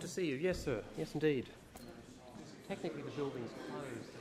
see you. Yes, sir. Yes, indeed. Technically, the building's closed.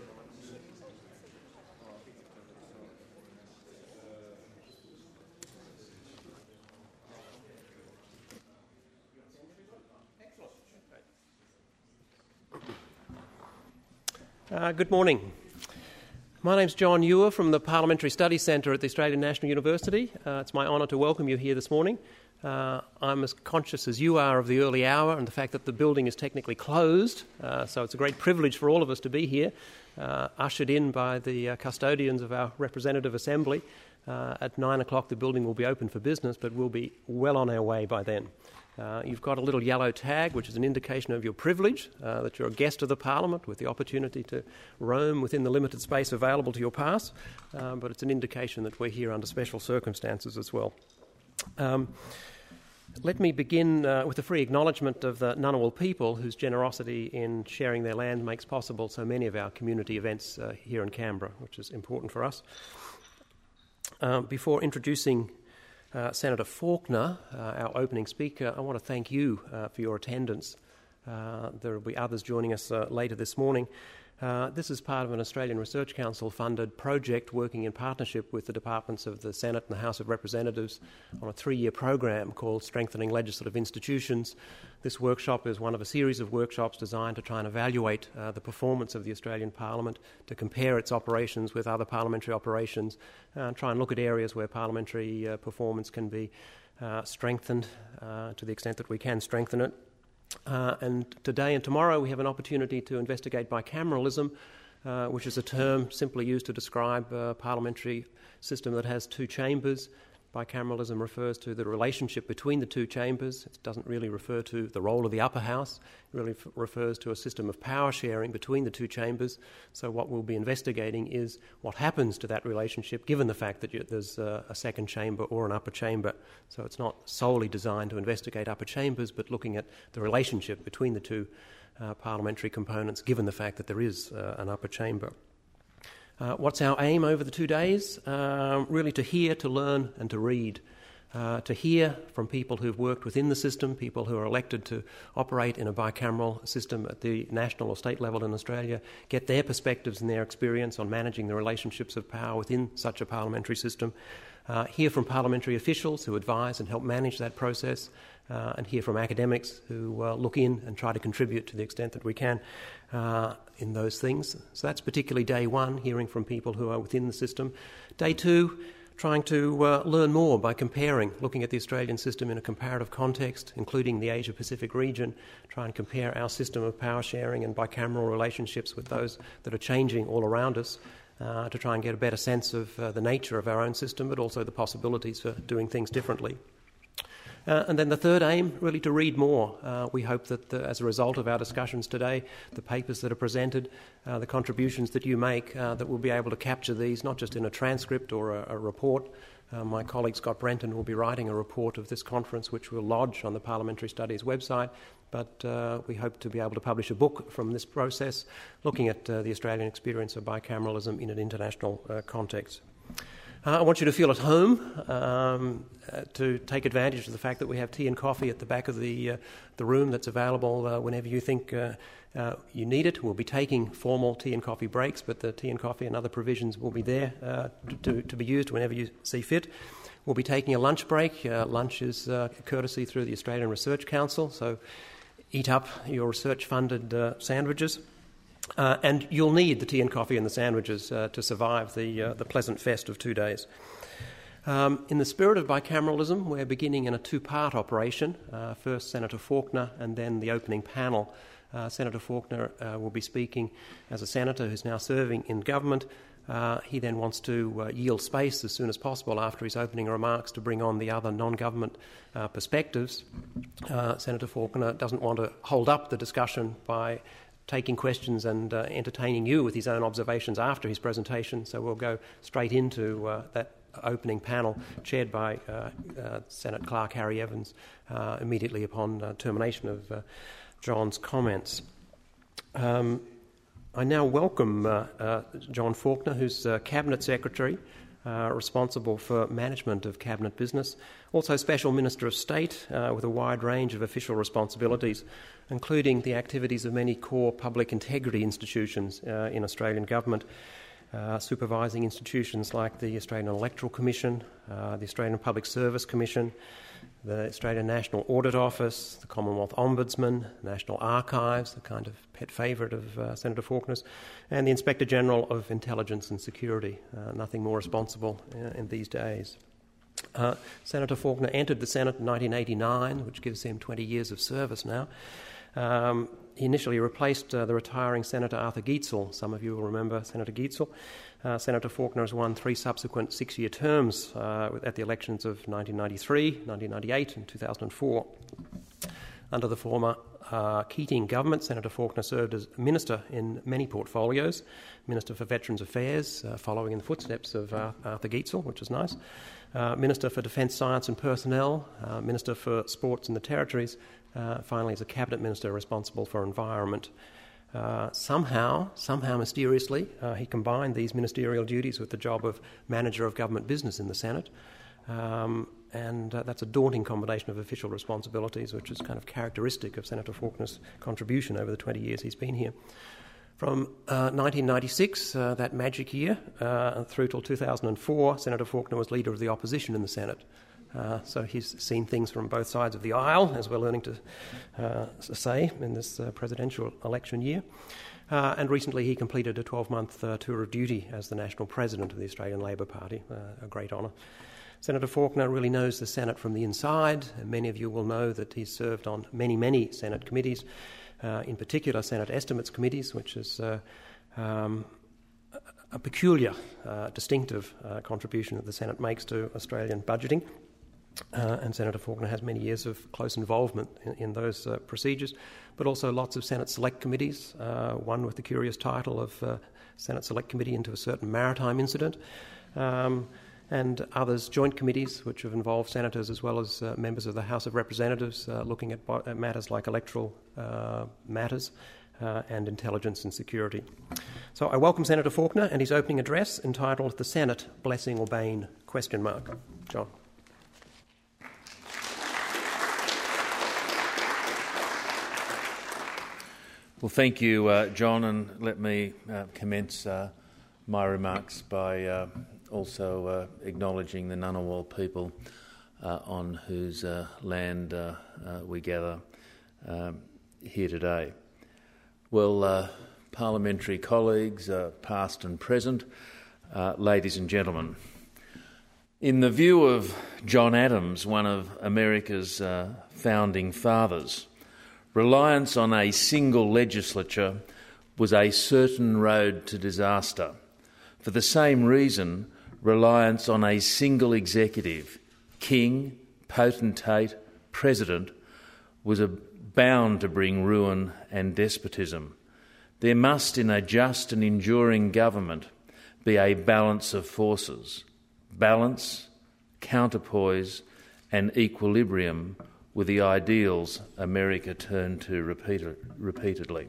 Good morning. My name's John Ewer from the Parliamentary Studies Centre at the Australian National University. It's my honour to welcome you here this morning. I'm as conscious as you are of the early hour and the fact that the building is technically closed, so it's a great privilege for all of us to be here, ushered in by the custodians of our representative assembly. At 9 o'clock the building will be open for business, but we'll be well on our way by then. You've got a little yellow tag, which is an indication of your privilege, that you're a guest of the Parliament with the opportunity to roam within the limited space available to your pass, but it's an indication that we're here under special circumstances as well. Let me begin with a free acknowledgement of the Ngunnawal people whose generosity in sharing their land makes possible so many of our community events here in Canberra, which is important for us. Before introducing Senator Faulkner, our opening speaker, I want to thank you for your attendance. There will be others joining us later this morning. This is part of an Australian Research Council funded project working in partnership with the departments of the Senate and the House of Representatives on a 3-year program called Strengthening Legislative Institutions. This workshop is one of a series of workshops designed to try and evaluate the performance of the Australian Parliament, to compare its operations with other parliamentary operations, and try and look at areas where parliamentary performance can be strengthened to the extent that we can strengthen it. And today and tomorrow we have an opportunity to investigate bicameralism, which is a term simply used to describe a parliamentary system that has 2 chambers. Bicameralism refers to the relationship between the 2 chambers. It doesn't really refer to the role of the upper house. It really refers to a system of power sharing between the 2 chambers. So what we'll be investigating is what happens to that relationship given the fact that there's a second chamber or an upper chamber. So it's not solely designed to investigate upper chambers, but looking at the relationship between the 2 parliamentary components given the fact that there is an upper chamber. What's our aim over the 2 days? Really to hear, to learn and to read. To hear from people who've worked within the system, people who are elected to operate in a bicameral system at the national or state level in Australia, get their perspectives and their experience on managing the relationships of power within such a parliamentary system. Hear from parliamentary officials who advise and help manage that process, and hear from academics who look in and try to contribute to the extent that we can in those things. So that's particularly day 1, hearing from people who are within the system. Day 2, trying to learn more by comparing, looking at the Australian system in a comparative context, including the Asia-Pacific region, try and compare our system of power sharing and bicameral relationships with those that are changing all around us, to try and get a better sense of the nature of our own system, but also the possibilities for doing things differently. And then the third aim, really to read more. We hope that as a result of our discussions today, the papers that are presented, the contributions that you make, that we'll be able to capture these not just in a transcript or a report. My colleague Scott Brenton will be writing a report of this conference which we'll lodge on the Parliamentary Studies website, but we hope to be able to publish a book from this process looking at the Australian experience of bicameralism in an international context. I want you to feel at home, to take advantage of the fact that we have tea and coffee at the back of the room that's available whenever you think you need it. We'll be taking formal tea and coffee breaks, but the tea and coffee and other provisions will be there to be used whenever you see fit. We'll be taking a lunch break. Lunch is courtesy through the Australian Research Council, so eat up your research-funded sandwiches. And you'll need the tea and coffee and the sandwiches to survive the pleasant fest of 2 days. In the spirit of bicameralism, we're beginning in a 2-part operation. First Senator Faulkner and then the opening panel. Senator Faulkner will be speaking as a senator who's now serving in government. He then wants to yield space as soon as possible after his opening remarks to bring on the other non-government perspectives. Senator Faulkner doesn't want to hold up the discussion by taking questions and entertaining you with his own observations after his presentation, so we'll go straight into that opening panel chaired by Senate Clerk Harry Evans immediately upon termination of John's comments. I now welcome John Faulkner, who's Cabinet Secretary responsible for management of cabinet business, also Special Minister of State with a wide range of official responsibilities, including the activities of many core public integrity institutions in Australian government, supervising institutions like the Australian Electoral Commission, the Australian Public Service Commission, the Australian National Audit Office, the Commonwealth Ombudsman, National Archives, the kind of pet favourite of Senator Faulkner's, and the Inspector General of Intelligence and Security. Nothing more responsible in these days. Senator Faulkner entered the Senate in 1989, which gives him 20 years of service now. He initially replaced the retiring Senator Arthur Geitzel. Some of you will remember Senator Geitzel. Senator Faulkner has won 3 subsequent 6-year terms at the elections of 1993, 1998 and 2004. Under the former Keating government, Senator Faulkner served as Minister in many portfolios, Minister for Veterans Affairs, following in the footsteps of Arthur Geitzel, which is nice, Minister for Defence, Science and Personnel, Minister for Sports and the Territories, finally as a Cabinet Minister responsible for Environment. Somehow mysteriously, he combined these ministerial duties with the job of Manager of Government Business in the Senate. And that's a daunting combination of official responsibilities, which is kind of characteristic of Senator Faulkner's contribution over the 20 years he's been here. From 1996, that magic year, through till 2004, Senator Faulkner was Leader of the Opposition in the Senate. So he's seen things from both sides of the aisle, as we're learning to say in this presidential election year. And recently he completed a 12-month tour of duty as the National President of the Australian Labor Party, a great honour. Senator Faulkner really knows the Senate from the inside, and many of you will know that he's served on many Senate committees, in particular Senate Estimates Committees, which is a peculiar, distinctive contribution that the Senate makes to Australian budgeting. And Senator Faulkner has many years of close involvement in those procedures, but also lots of Senate Select Committees, one with the curious title of Senate Select Committee into a certain maritime incident, and others, joint committees, which have involved senators as well as members of the House of Representatives, looking at matters like electoral matters and intelligence and security. So I welcome Senator Faulkner and his opening address entitled "The Senate, Blessing or Bane?" John. Well, thank you, John, and let me commence my remarks by also acknowledging the Ngunnawal people on whose land we gather here today. Well, parliamentary colleagues, past and present, ladies and gentlemen, in the view of John Adams, one of America's founding fathers, reliance on a single legislature was a certain road to disaster. For the same reason, reliance on a single executive, king, potentate, president, was bound to bring ruin and despotism. There must, in a just and enduring government, be a balance of forces, balance, counterpoise and equilibrium with the ideals America turned to repeatedly.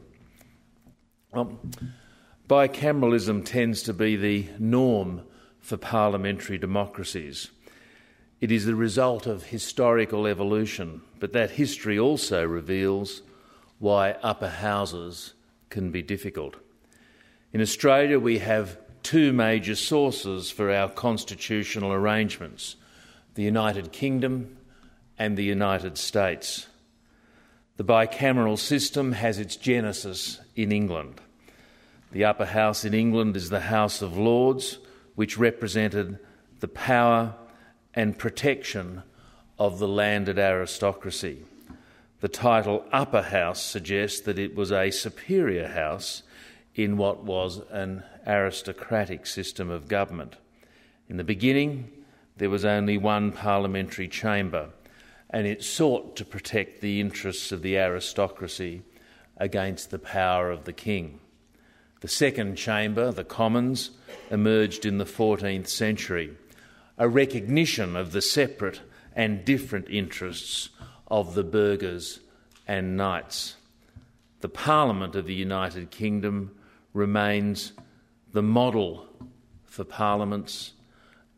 Bicameralism tends to be the norm for parliamentary democracies. It is the result of historical evolution, but that history also reveals why upper houses can be difficult. In Australia, we have 2 major sources for our constitutional arrangements: the United Kingdom and the United States. The bicameral system has its genesis in England. The upper house in England is the House of Lords, which represented the power and protection of the landed aristocracy. The title upper house suggests that it was a superior house in what was an aristocratic system of government. In the beginning, there was only one parliamentary chamber, and it sought to protect the interests of the aristocracy against the power of the king. The second chamber, the Commons, emerged in the 14th century, a recognition of the separate and different interests of the burghers and knights. The Parliament of the United Kingdom remains the model for parliaments,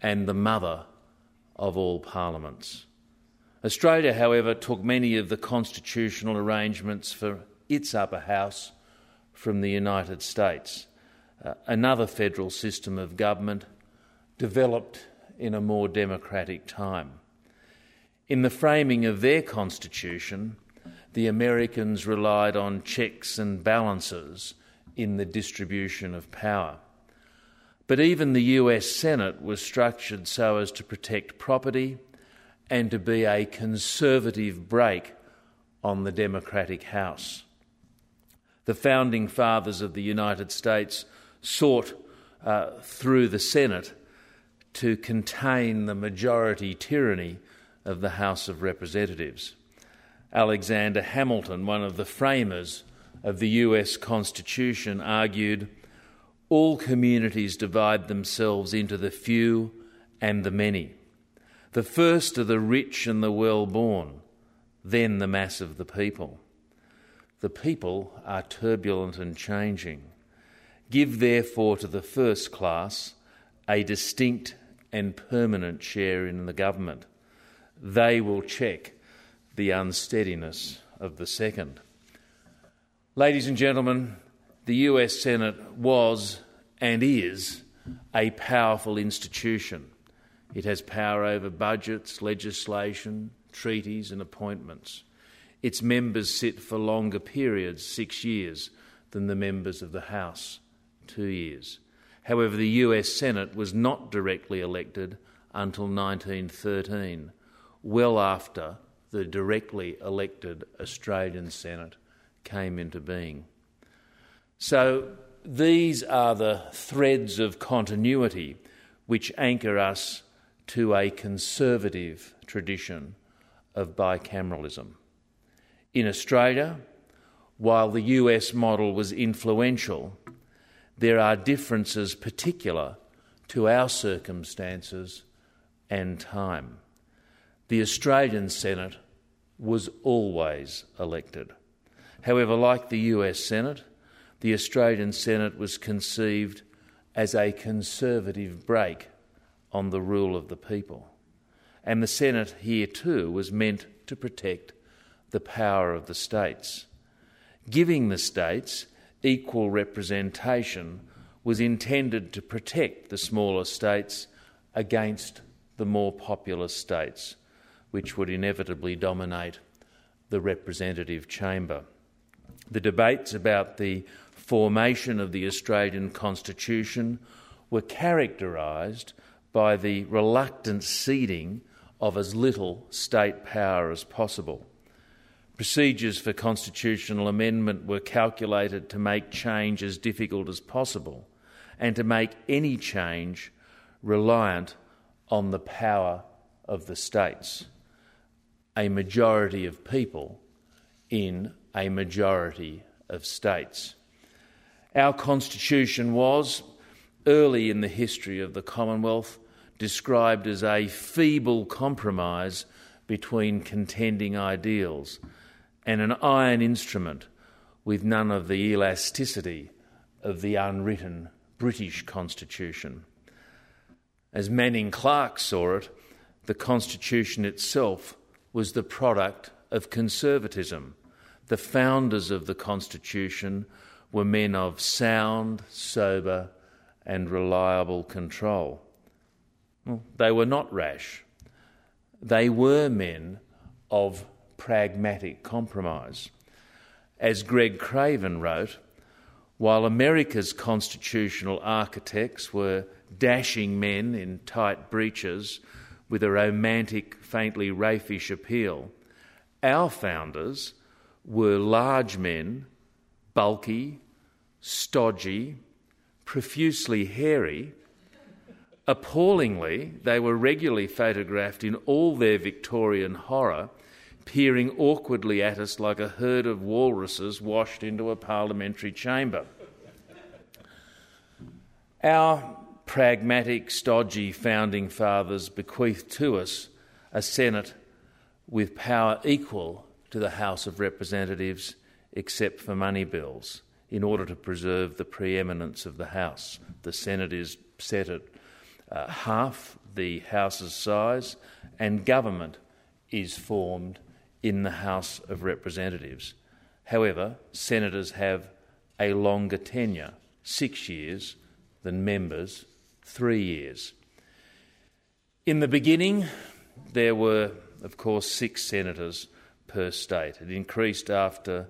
and the mother of all parliaments. Australia, however, took many of the constitutional arrangements for its upper house from the United States, another federal system of government developed in a more democratic time. In the framing of their constitution, the Americans relied on checks and balances in the distribution of power. But even the US Senate was structured so as to protect property and to be a conservative brake on the Democratic House. The founding fathers of the United States sought through the Senate to contain the majority tyranny of the House of Representatives. Alexander Hamilton, one of the framers of the US Constitution, argued, "All communities divide themselves into the few and the many. The first are the rich and the well-born, then the mass of the people. The people are turbulent and changing. Give therefore to the first class a distinct and permanent share in the government. They will check the unsteadiness of the second." Ladies and gentlemen, the US Senate was and is a powerful institution. It has power over budgets, legislation, treaties and appointments. Its members sit for longer periods, 6 years, than the members of the House, 2 years. However, the US Senate was not directly elected until 1913, well after the directly elected Australian Senate came into being. So these are the threads of continuity which anchor us to a conservative tradition of bicameralism. In Australia, while the US model was influential, there are differences particular to our circumstances and time. The Australian Senate was always elected. However, like the US Senate, the Australian Senate was conceived as a conservative brake on the rule of the people. And the Senate here too was meant to protect the power of the states. Giving the states equal representation was intended to protect the smaller states against the more populous states, which would inevitably dominate the representative chamber. The debates about the formation of the Australian Constitution were characterised by the reluctant ceding of as little state power as possible. Procedures for constitutional amendment were calculated to make change as difficult as possible and to make any change reliant on the power of the states, a majority of people in a majority of states. Our Constitution was, early in the history of the Commonwealth, described as a feeble compromise between contending ideals and an iron instrument with none of the elasticity of the unwritten British Constitution. As Manning Clark saw it, the Constitution itself was the product of conservatism. The founders of the Constitution were men of sound, sober and reliable control. Well, they were not rash. They were men of pragmatic compromise. As Greg Craven wrote, while America's constitutional architects were dashing men in tight breeches with a romantic, faintly raffish appeal, our founders were large men, bulky, stodgy, profusely hairy. Appallingly, they were regularly photographed in all their Victorian horror, peering awkwardly at us like a herd of walruses washed into a parliamentary chamber. Our pragmatic, stodgy founding fathers bequeathed to us a Senate with power equal to the House of Representatives, except for money bills, in order to preserve the preeminence of the House. The Senate is set at half the House's size, and government is formed in the House of Representatives. However, senators have a longer tenure, 6 years, than members, 3 years. In the beginning, there were, of course, 6 senators per state. It increased after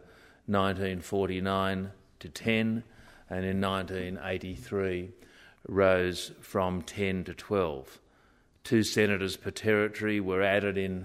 1949 to 10, and in 1983 rose from 10 to 12. 2 senators per territory were added in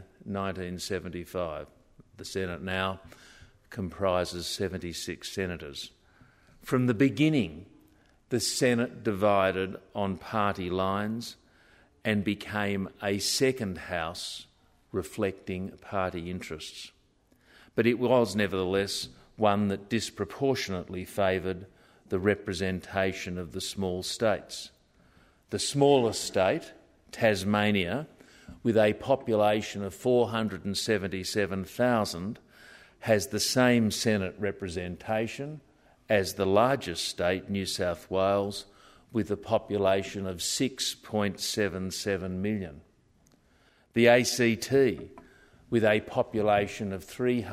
1975. The Senate now comprises 76 senators. From the beginning, the Senate divided on party lines and became a second house reflecting party interests. But it was nevertheless one that disproportionately favoured the representation of the small states. The smallest state, Tasmania, with a population of 477,000, has the same Senate representation as the largest state, New South Wales, with a population of 6.77 million. The ACT, with a population of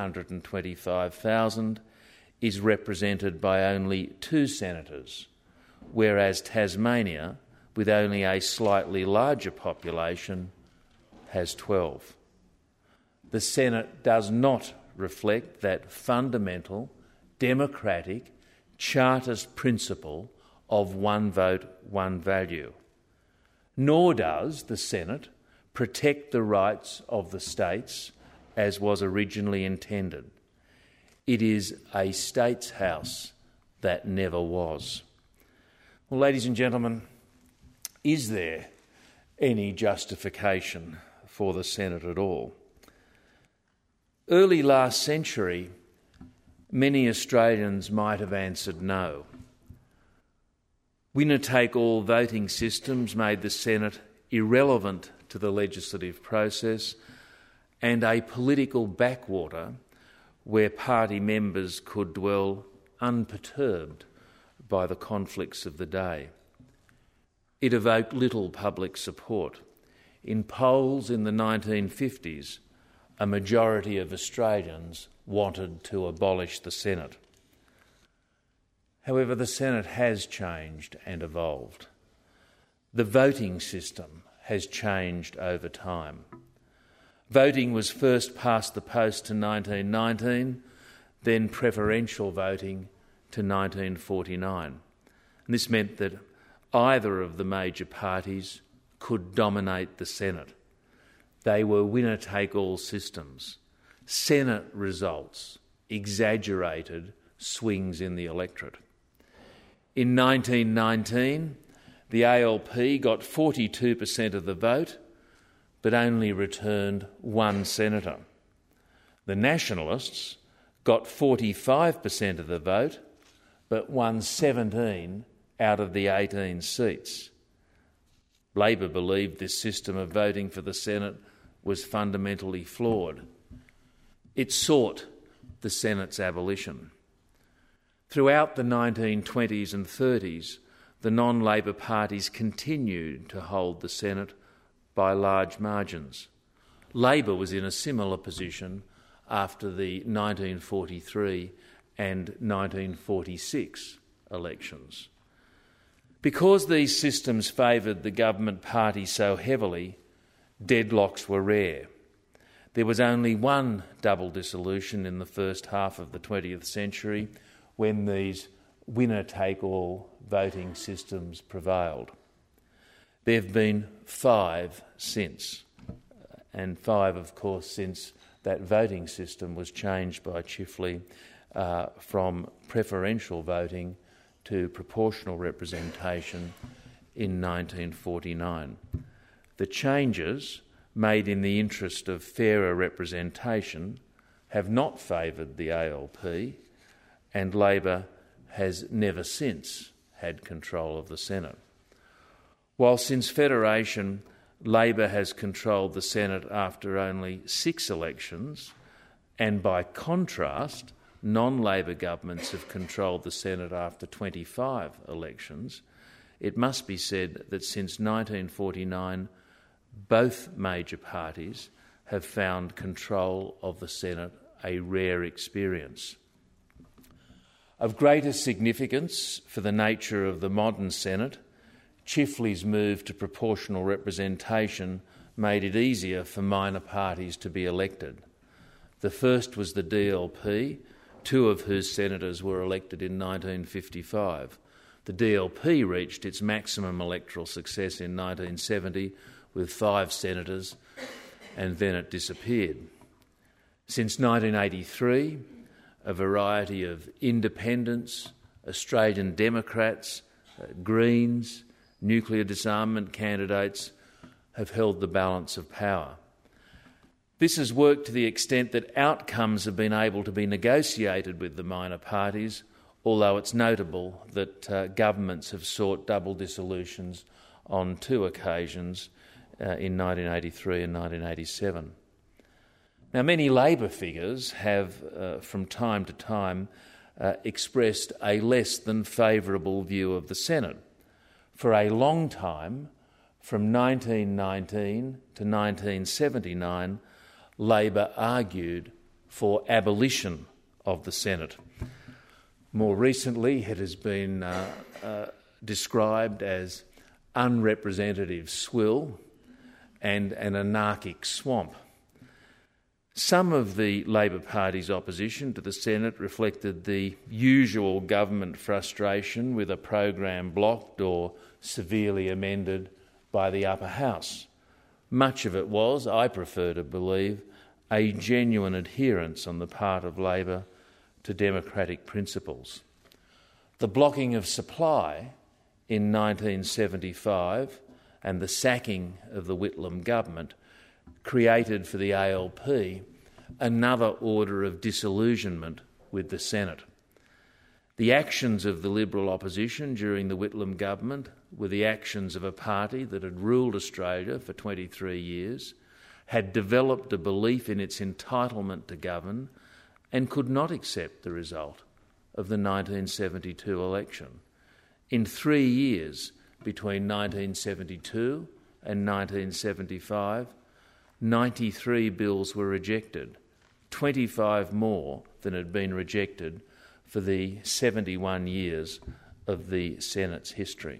325,000, is represented by only 2 senators, whereas Tasmania, with only a slightly larger population, has 12. The Senate does not reflect that fundamental, democratic, Chartist principle of one vote, one value. Nor does the Senate protect the rights of the states as was originally intended. It is a states' house that never was. Well, ladies and gentlemen, is there any justification for the Senate at all? Early last century, many Australians might have answered no. Winner-take-all voting systems made the Senate irrelevant to the legislative process and a political backwater where party members could dwell unperturbed by the conflicts of the day. It evoked little public support. In polls in the 1950s, a majority of Australians wanted to abolish the Senate. However, the Senate has changed and evolved. The voting system has changed over time. Voting was first past the post to 1919, then preferential voting to 1949. And this meant that either of the major parties could dominate the Senate. They were winner-take-all systems. Senate results exaggerated swings in the electorate. In 1919, the ALP got 42% of the vote, but only returned 1 senator. The Nationalists got 45% of the vote, but won 17 out of the 18 seats. Labor believed this system of voting for the Senate was fundamentally flawed. It sought the Senate's abolition. Throughout the 1920s and 30s, the non-Labor parties continued to hold the Senate by large margins. Labor was in a similar position after the 1943 and 1946 elections. Because these systems favoured the government party so heavily, deadlocks were rare. There was only one double dissolution in the first half of the 20th century when these winner-take-all voting systems prevailed. There have been 5 since, and 5, of course, since that voting system was changed by Chifley from preferential voting to proportional representation in 1949. The changes made in the interest of fairer representation have not favoured the ALP, and Labor has never since had control of the Senate. While since Federation, Labor has controlled the Senate after only 6 elections, and by contrast, non-Labor governments have controlled the Senate after 25 elections, it must be said that since 1949, both major parties have found control of the Senate a rare experience. Of greater significance for the nature of the modern Senate, Chifley's move to proportional representation made it easier for minor parties to be elected. The first was the DLP, two of whose senators were elected in 1955. The DLP reached its maximum electoral success in 1970 with 5 senators, and then it disappeared. Since 1983, a variety of independents, Australian Democrats, Greens, nuclear disarmament candidates have held the balance of power. This has worked to the extent that outcomes have been able to be negotiated with the minor parties, although it's notable that governments have sought double dissolutions on 2 occasions in 1983 and 1987. Now, many Labor figures have, from time to time, expressed a less than favourable view of the Senate. For a long time, from 1919 to 1979, Labor argued for abolition of the Senate. More recently, it has been described as unrepresentative swill and an anarchic swamp. Some of the Labor Party's opposition to the Senate reflected the usual government frustration with a program blocked or severely amended by the upper house. Much of it was, I prefer to believe, a genuine adherence on the part of Labor to democratic principles. The blocking of supply in 1975 and the sacking of the Whitlam government created for the ALP another order of disillusionment with the Senate. The actions of the Liberal opposition during the Whitlam government were the actions of a party that had ruled Australia for 23 years, had developed a belief in its entitlement to govern, and could not accept the result of the 1972 election. In 3 years, between 1972 and 1975, 93 bills were rejected, 25 more than had been rejected for the 71 years of the Senate's history.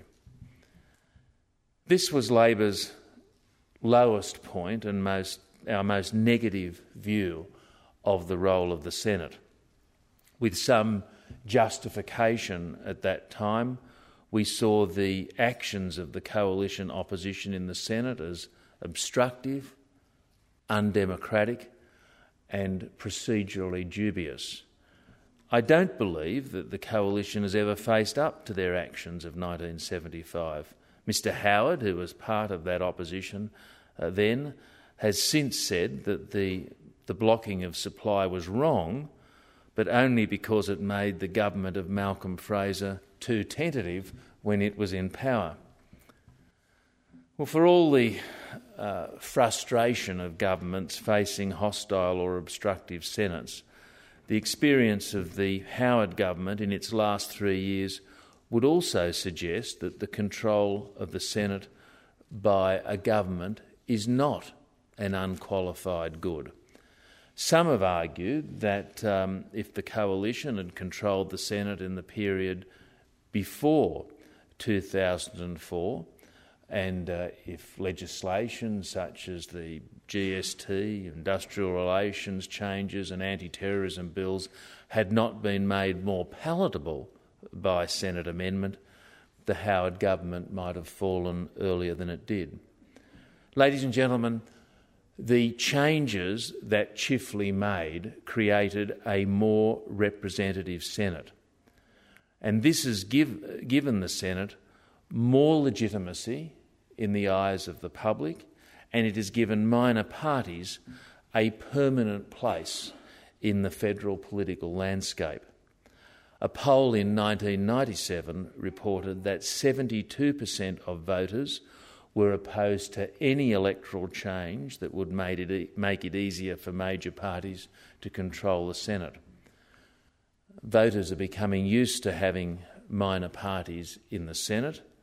This was Labor's lowest point and our most negative view of the role of the Senate. With some justification at that time, we saw the actions of the coalition opposition in the Senate as obstructive, undemocratic and procedurally dubious. I don't believe that the coalition has ever faced up to their actions of 1975. Mr Howard, who was part of that opposition then, has since said that the blocking of supply was wrong, but only because it made the government of Malcolm Fraser too tentative when it was in power. Well, for all the frustration of governments facing hostile or obstructive Senates, the experience of the Howard government in its last 3 years would also suggest that the control of the Senate by a government is not an unqualified good. Some have argued that if the coalition had controlled the Senate in the period before 2004, and if legislation such as the GST, industrial relations changes and anti-terrorism bills had not been made more palatable by Senate amendment, the Howard government might have fallen earlier than it did. Ladies and gentlemen, the changes that Chifley made created a more representative Senate, and this has given the Senate more legitimacy in the eyes of the public, and it has given minor parties a permanent place in the federal political landscape. A poll in 1997 reported that 72% of voters were opposed to any electoral change that would make it easier for major parties to control the Senate. Voters are becoming used to having minor parties in the Senate,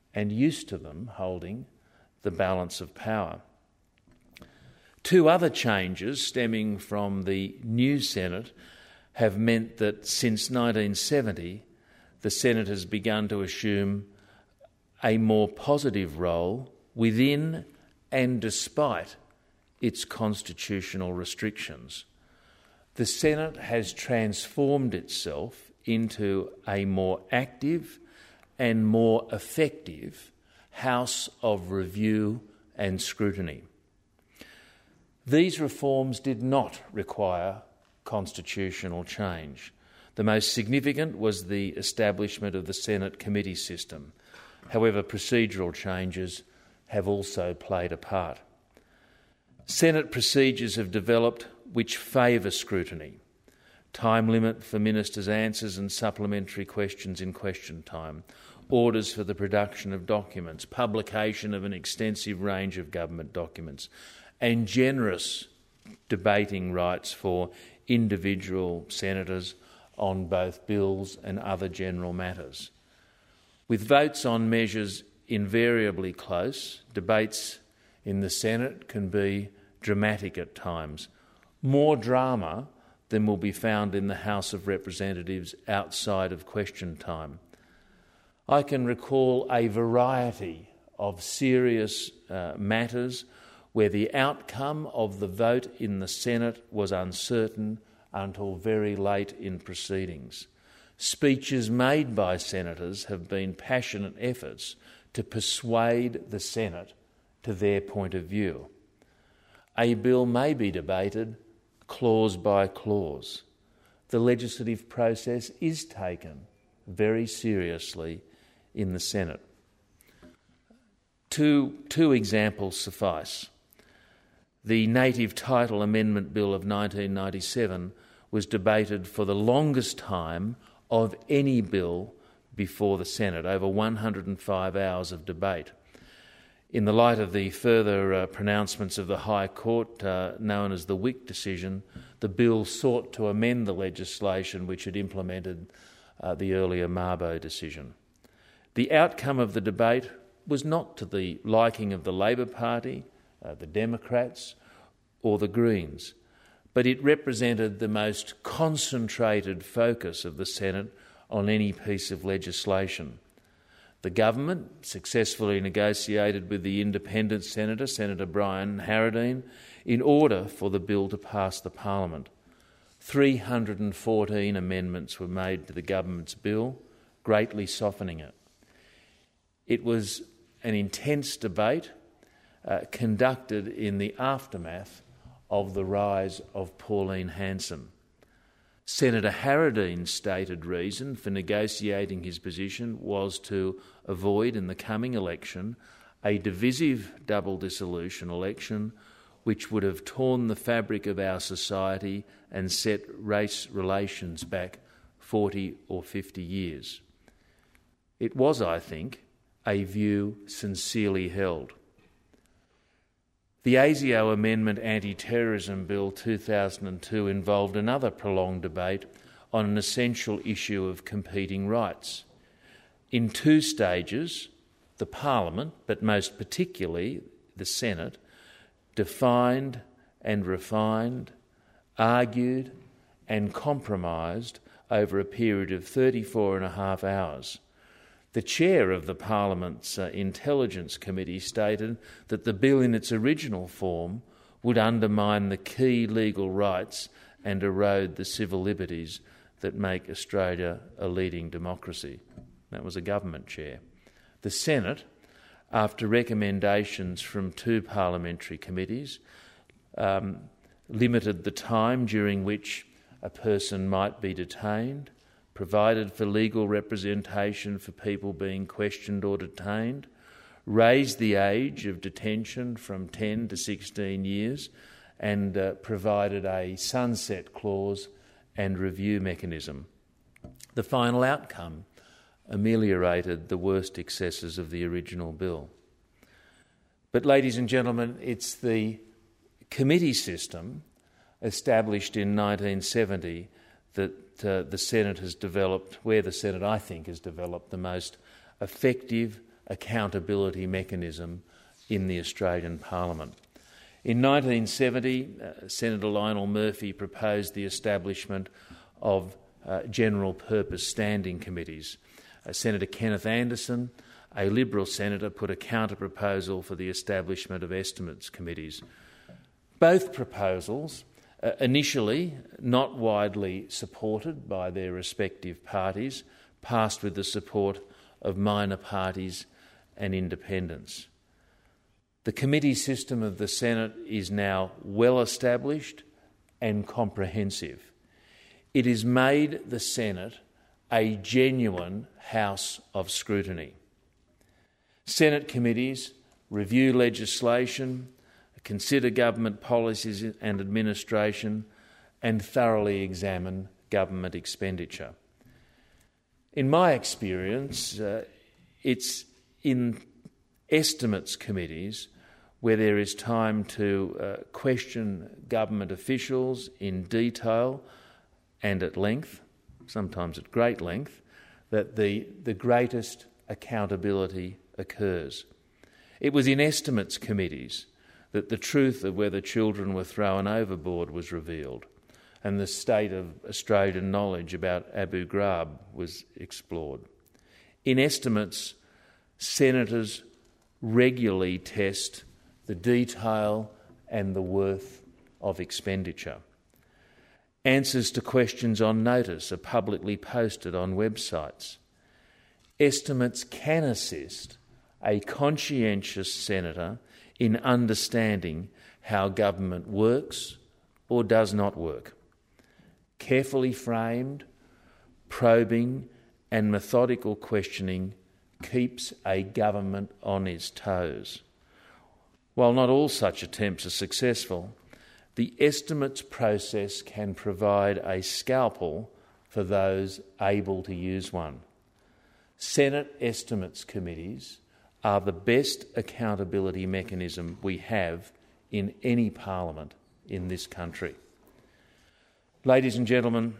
and used to them holding the balance of power. Two other changes stemming from the new Senate have meant that since 1970, the Senate has begun to assume a more positive role within and despite its constitutional restrictions. The Senate has transformed itself into a more active and more effective house of review and scrutiny. These reforms did not require constitutional change. The most significant was the establishment of the Senate committee system. However, procedural changes have also played a part. Senate procedures have developed which favour scrutiny. Time limit for ministers' answers and supplementary questions in question time, orders for the production of documents, publication of an extensive range of government documents, and generous debating rights for individual senators on both bills and other general matters. With votes on measures invariably close, debates in the Senate can be dramatic at times, more drama than will be found in the House of Representatives outside of question time. I can recall a variety of serious matters where the outcome of the vote in the Senate was uncertain until very late in proceedings. Speeches made by senators have been passionate efforts to persuade the Senate to their point of view. A bill may be debated clause by clause. The legislative process is taken very seriously in the Senate. Two examples suffice. The Native Title Amendment Bill of 1997 was debated for the longest time of any bill before the Senate, over 105 hours of debate. In the light of the further pronouncements of the High Court, known as the Wick decision, the bill sought to amend the legislation which had implemented the earlier Mabo decision. The outcome of the debate was not to the liking of the Labor Party, the Democrats or the Greens, but it represented the most concentrated focus of the Senate on any piece of legislation. The government successfully negotiated with the independent senator, Senator Brian Harradine, in order for the bill to pass the Parliament. 314 amendments were made to the government's bill, greatly softening it. It was an intense debate conducted in the aftermath of the rise of Pauline Hanson. Senator Harradine's stated reason for negotiating his position was to avoid in the coming election a divisive double dissolution election which would have torn the fabric of our society and set race relations back 40 or 50 years. It was, I think, a view sincerely held. The ASIO Amendment Anti-Terrorism Bill 2002 involved another prolonged debate on an essential issue of competing rights. In two stages, the Parliament, but most particularly the Senate, defined and refined, argued and compromised over a period of 34.5 hours. The chair of the Parliament's Intelligence Committee stated that the bill in its original form would undermine the key legal rights and erode the civil liberties that make Australia a leading democracy. That was a government chair. The Senate, after recommendations from two parliamentary committees, limited the time during which a person might be detained, provided for legal representation for people being questioned or detained, raised the age of detention from 10 to 16 years, and provided a sunset clause and review mechanism. The final outcome ameliorated the worst excesses of the original bill. But, ladies and gentlemen, it's the committee system established in 1970 that the Senate has developed, where the Senate, I think, has developed the most effective accountability mechanism in the Australian Parliament. In 1970, Senator Lionel Murphy proposed the establishment of general purpose standing committees. Senator Kenneth Anderson, a Liberal senator, put a counter-proposal for the establishment of estimates committees. Both proposals, initially not widely supported by their respective parties, passed with the support of minor parties and independents. The committee system of the Senate is now well established and comprehensive. It has made the Senate a genuine house of scrutiny. Senate committees review legislation, consider government policies and administration, and thoroughly examine government expenditure. In my experience, it's in estimates committees where there is time to question government officials in detail and at length, sometimes at great length, that the greatest accountability occurs. It was in estimates committees that the truth of whether children were thrown overboard was revealed and the state of Australian knowledge about Abu Ghraib was explored. In estimates, senators regularly test the detail and the worth of expenditure. Answers to questions on notice are publicly posted on websites. Estimates can assist a conscientious senator in understanding how government works or does not work. Carefully framed, probing and methodical questioning keeps a government on its toes. While not all such attempts are successful, the estimates process can provide a scalpel for those able to use one. Senate estimates committees are the best accountability mechanism we have in any parliament in this country. Ladies and gentlemen,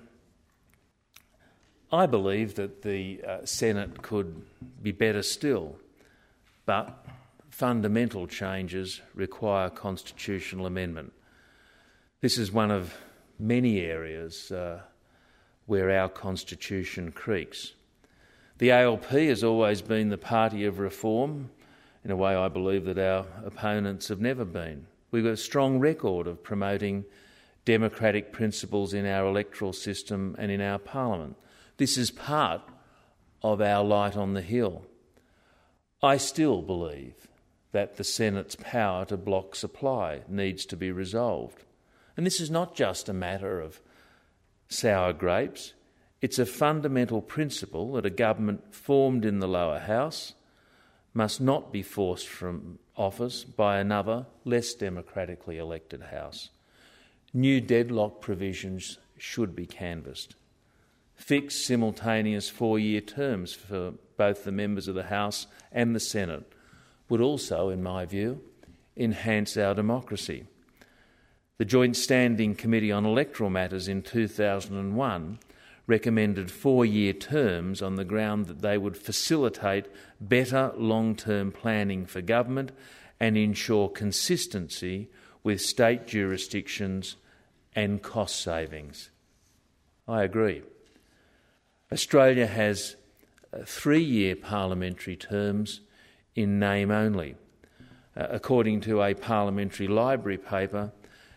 I believe that the Senate could be better still, but fundamental changes require constitutional amendment. This is one of many areas where our constitution creaks. The ALP has always been the party of reform, in a way I believe that our opponents have never been. We've got a strong record of promoting democratic principles in our electoral system and in our parliament. This is part of our light on the hill. I still believe that the Senate's power to block supply needs to be resolved. And this is not just a matter of sour grapes. It's a fundamental principle that a government formed in the lower house must not be forced from office by another, less democratically elected house. New deadlock provisions should be canvassed. Fixed simultaneous 4-year terms for both the members of the House and the Senate would also, in my view, enhance our democracy. The Joint Standing Committee on Electoral Matters in 2001 recommended 4-year terms on the ground that they would facilitate better long-term planning for government and ensure consistency with state jurisdictions and cost savings. I agree. Australia has 3-year parliamentary terms in name only. According to a parliamentary library paper,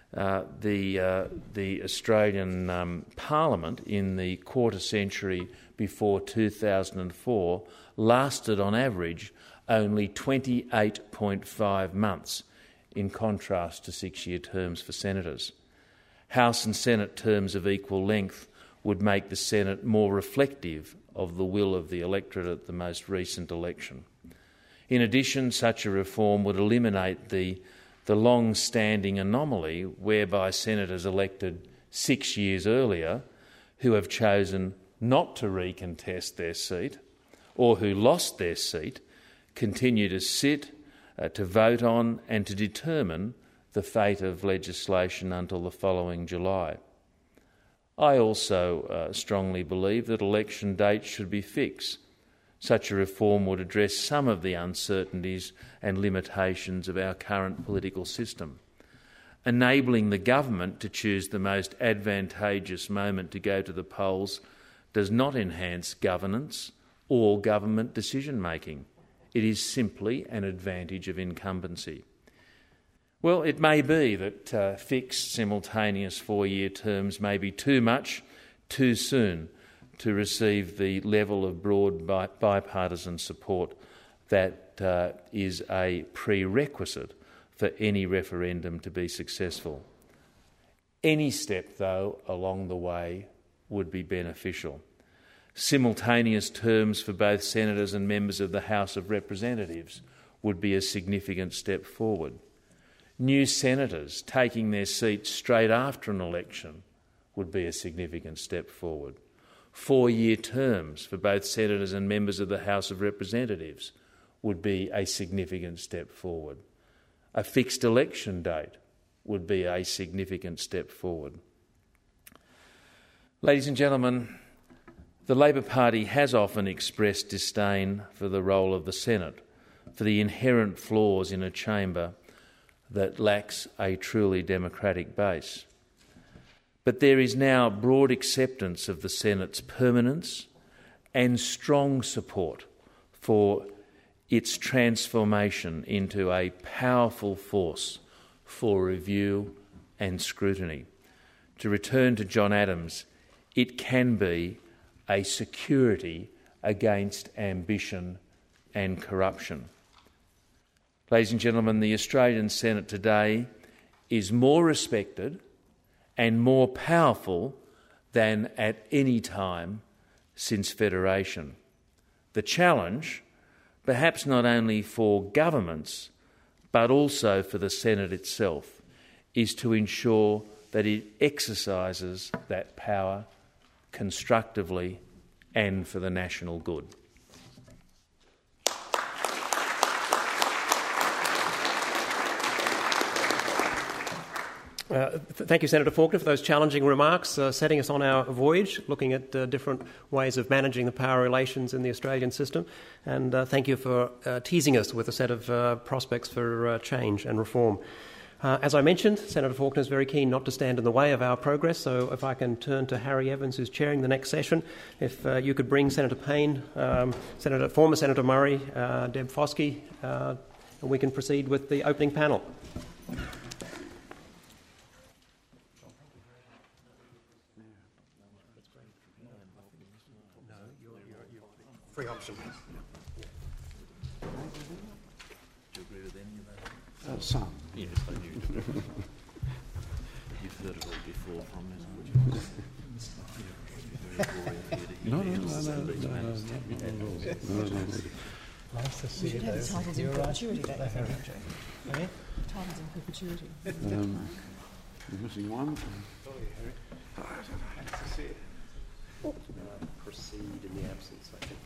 the Australian Parliament in the quarter century before 2004 lasted on average only 28.5 months, in contrast to 6-year terms for senators. House and Senate terms of equal length would make the Senate more reflective of the will of the electorate at the most recent election. In addition, such a reform would eliminate the long-standing anomaly whereby senators elected 6 years earlier who have chosen not to recontest their seat or who lost their seat continue to sit, to vote on and to determine the fate of legislation until the following July. I also strongly believe that election dates should be fixed Such a reform would address some of the uncertainties and limitations of our current political system. Enabling the government to choose the most advantageous moment to go to the polls does not enhance governance or government decision-making. It is simply an advantage of incumbency. Well, it may be that fixed simultaneous 4-year terms may be too much, too soon, to receive the level of broad bipartisan support that is a prerequisite for any referendum to be successful. Any step, though, along the way would be beneficial. Simultaneous terms for both senators and members of the House of Representatives would be a significant step forward. New senators taking their seats straight after an election would be a significant step forward. 4-year terms for both senators and members of the House of Representatives would be a significant step forward. A fixed election date would be a significant step forward. Ladies and gentlemen, the Labor Party has often expressed disdain for the role of the Senate, for the inherent flaws in a chamber that lacks a truly democratic base. But there is now broad acceptance of the Senate's permanence and strong support for its transformation into a powerful force for review and scrutiny. To return to John Adams, it can be a security against ambition and corruption. Ladies and gentlemen, the Australian Senate today is more respected and more powerful than at any time since Federation. The challenge, perhaps not only for governments but also for the Senate itself, is to ensure that it exercises that power constructively and for the national good. Thank you, Senator Faulkner, for those challenging remarks, setting us on our voyage, looking at different ways of managing the power relations in the Australian system. And thank you for teasing us with a set of prospects for change and reform. As I mentioned, Senator Faulkner is very keen not to stand in the way of our progress, so if I can turn to Harry Evans, who's chairing the next session, if you could bring Senator Payne, former Senator Murray, Deb Foskey, and we can proceed with the opening panel. Free option. Do you agree with any of that? Some. Yes, I do. You've heard it all before from us, No. Nice to see you. You have the titles in perpetuity, don't you? Titles in perpetuity. You're missing one. Nice to see you. Proceed in the absence, I think.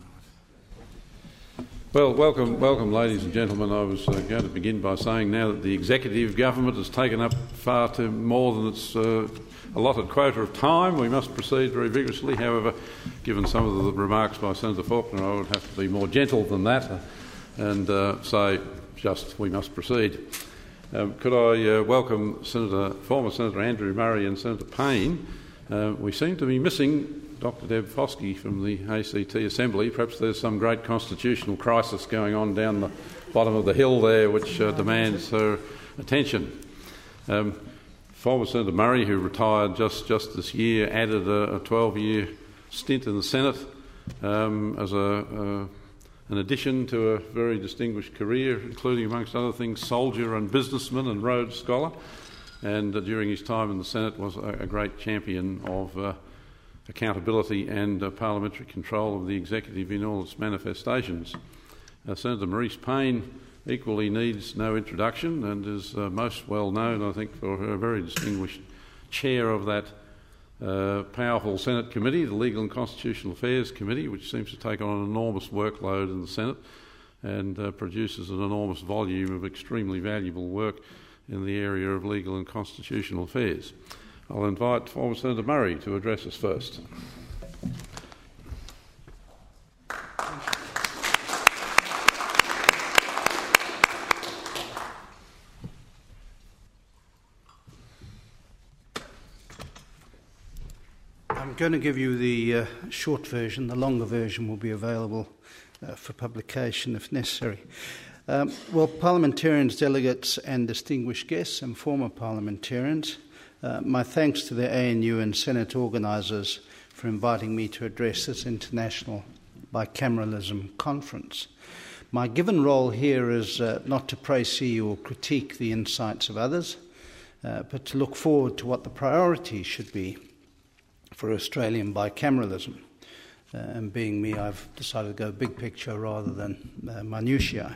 Well, welcome, ladies and gentlemen. I was going to begin by saying now that the executive government has taken up far too more than its allotted quota of time. We must proceed very vigorously. However, given some of the remarks by Senator Faulkner, I would have to be more gentle than that and say just we must proceed. Could I welcome former Senator Andrew Murray and Senator Payne. We seem to be missing Dr Deb Foskey from the ACT Assembly. Perhaps there's some great constitutional crisis going on down the bottom of the hill there which demands her attention. Former Senator Murray, who retired just this year, added a 12-year stint in the Senate as an addition to a very distinguished career, including, amongst other things, soldier and businessman and Rhodes Scholar. And during his time in the Senate was a great champion of accountability and parliamentary control of the executive in all its manifestations. Senator Marise Payne equally needs no introduction and is most well known, I think, for her very distinguished chair of that powerful Senate committee, the Legal and Constitutional Affairs Committee, which seems to take on an enormous workload in the Senate and produces an enormous volume of extremely valuable work in the area of legal and constitutional affairs. I'll invite former Senator Murray to address us first. Thank going to give you the short version. The longer version will be available for publication if necessary. Well, parliamentarians, delegates and distinguished guests and former parliamentarians, my thanks to the ANU and Senate organisers for inviting me to address this International Bicameralism Conference. My given role here is not to précis or critique the insights of others, but to look forward to what the priorities should be for Australian bicameralism. And being me, I've decided to go big picture rather than minutiae.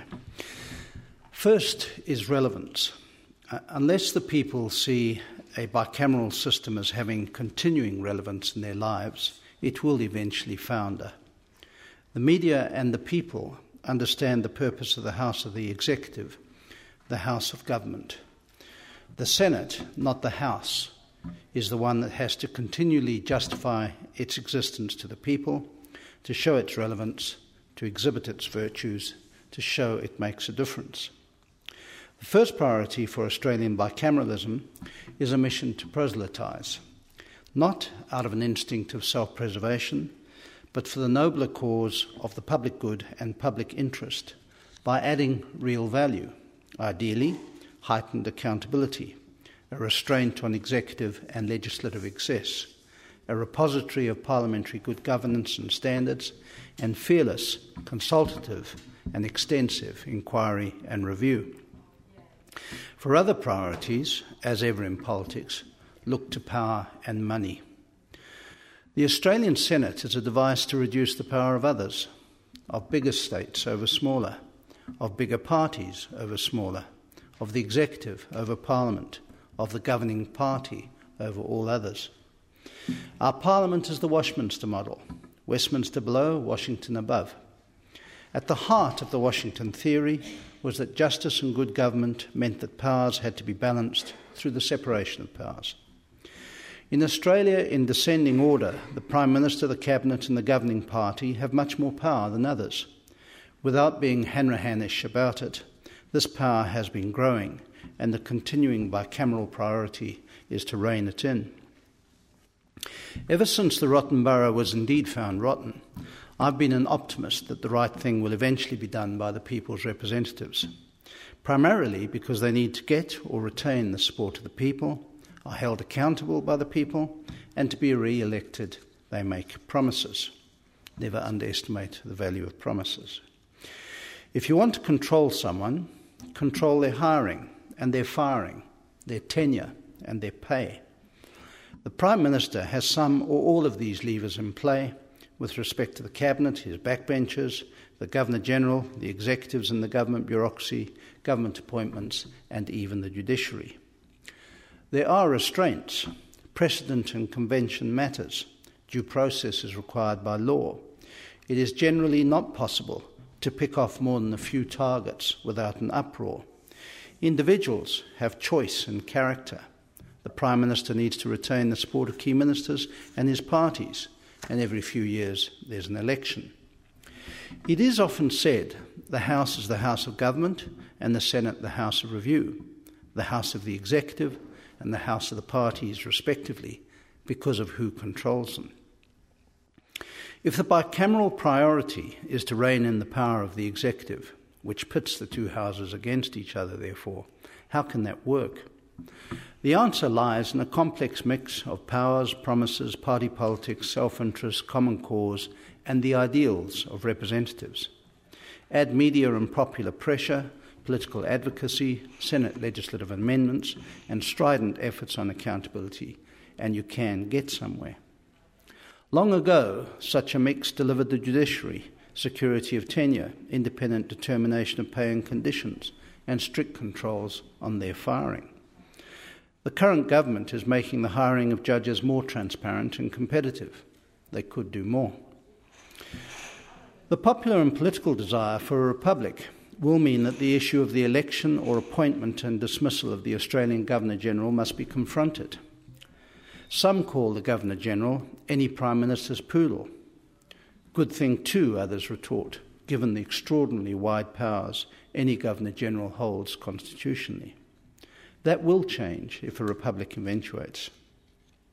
First is relevance. Unless the people see a bicameral system as having continuing relevance in their lives, it will eventually founder. The media and the people understand the purpose of the House of the Executive, the House of Government. The Senate, not the House, is the one that has to continually justify its existence to the people, to show its relevance, to exhibit its virtues, to show it makes a difference. The first priority for Australian bicameralism is a mission to proselytise, not out of an instinct of self-preservation, but for the nobler cause of the public good and public interest by adding real value, ideally heightened accountability, a restraint on executive and legislative excess, a repository of parliamentary good governance and standards, and fearless, consultative and extensive inquiry and review. For other priorities, as ever in politics, look to power and money. The Australian Senate is a device to reduce the power of others, of bigger states over smaller, of bigger parties over smaller, of the executive over parliament, of the governing party over all others. Our parliament is the Westminster model, Westminster below, Washington above. At the heart of the Washington theory was that justice and good government meant that powers had to be balanced through the separation of powers. In Australia, in descending order, the Prime Minister, the Cabinet and the governing party have much more power than others. Without being Hanrahanish about it, this power has been growing, and the continuing bicameral priority is to rein it in. Ever since the rotten borough was indeed found rotten, I've been an optimist that the right thing will eventually be done by the people's representatives, primarily because they need to get or retain the support of the people, are held accountable by the people, and to be re-elected they make promises. Never underestimate the value of promises. If you want to control someone, control their hiring and their firing, their tenure and their pay. The Prime Minister has some or all of these levers in play with respect to the Cabinet, his backbenchers, the Governor-General, the executives and the government bureaucracy, government appointments and even the judiciary. There are restraints. Precedent and convention matters. Due process is required by law. It is generally not possible to pick off more than a few targets without an uproar. Individuals have choice and character. The Prime Minister needs to retain the support of key ministers and his parties, and every few years there's an election. It is often said the House is the House of Government and the Senate the House of Review, the House of the Executive and the House of the Parties, respectively, because of who controls them. If the bicameral priority is to rein in the power of the executive, which pits the two houses against each other, therefore, how can that work? The answer lies in a complex mix of powers, promises, party politics, self-interest, common cause, and the ideals of representatives. Add media and popular pressure, political advocacy, Senate legislative amendments, and strident efforts on accountability, and you can get somewhere. Long ago, such a mix delivered the judiciary, security of tenure, independent determination of pay and conditions, and strict controls on their firing. The current government is making the hiring of judges more transparent and competitive. They could do more. The popular and political desire for a republic will mean that the issue of the election or appointment and dismissal of the Australian Governor-General must be confronted. Some call the Governor-General any Prime Minister's poodle. Good thing too, others retort, given the extraordinarily wide powers any Governor-General holds constitutionally. That will change if a republic eventuates.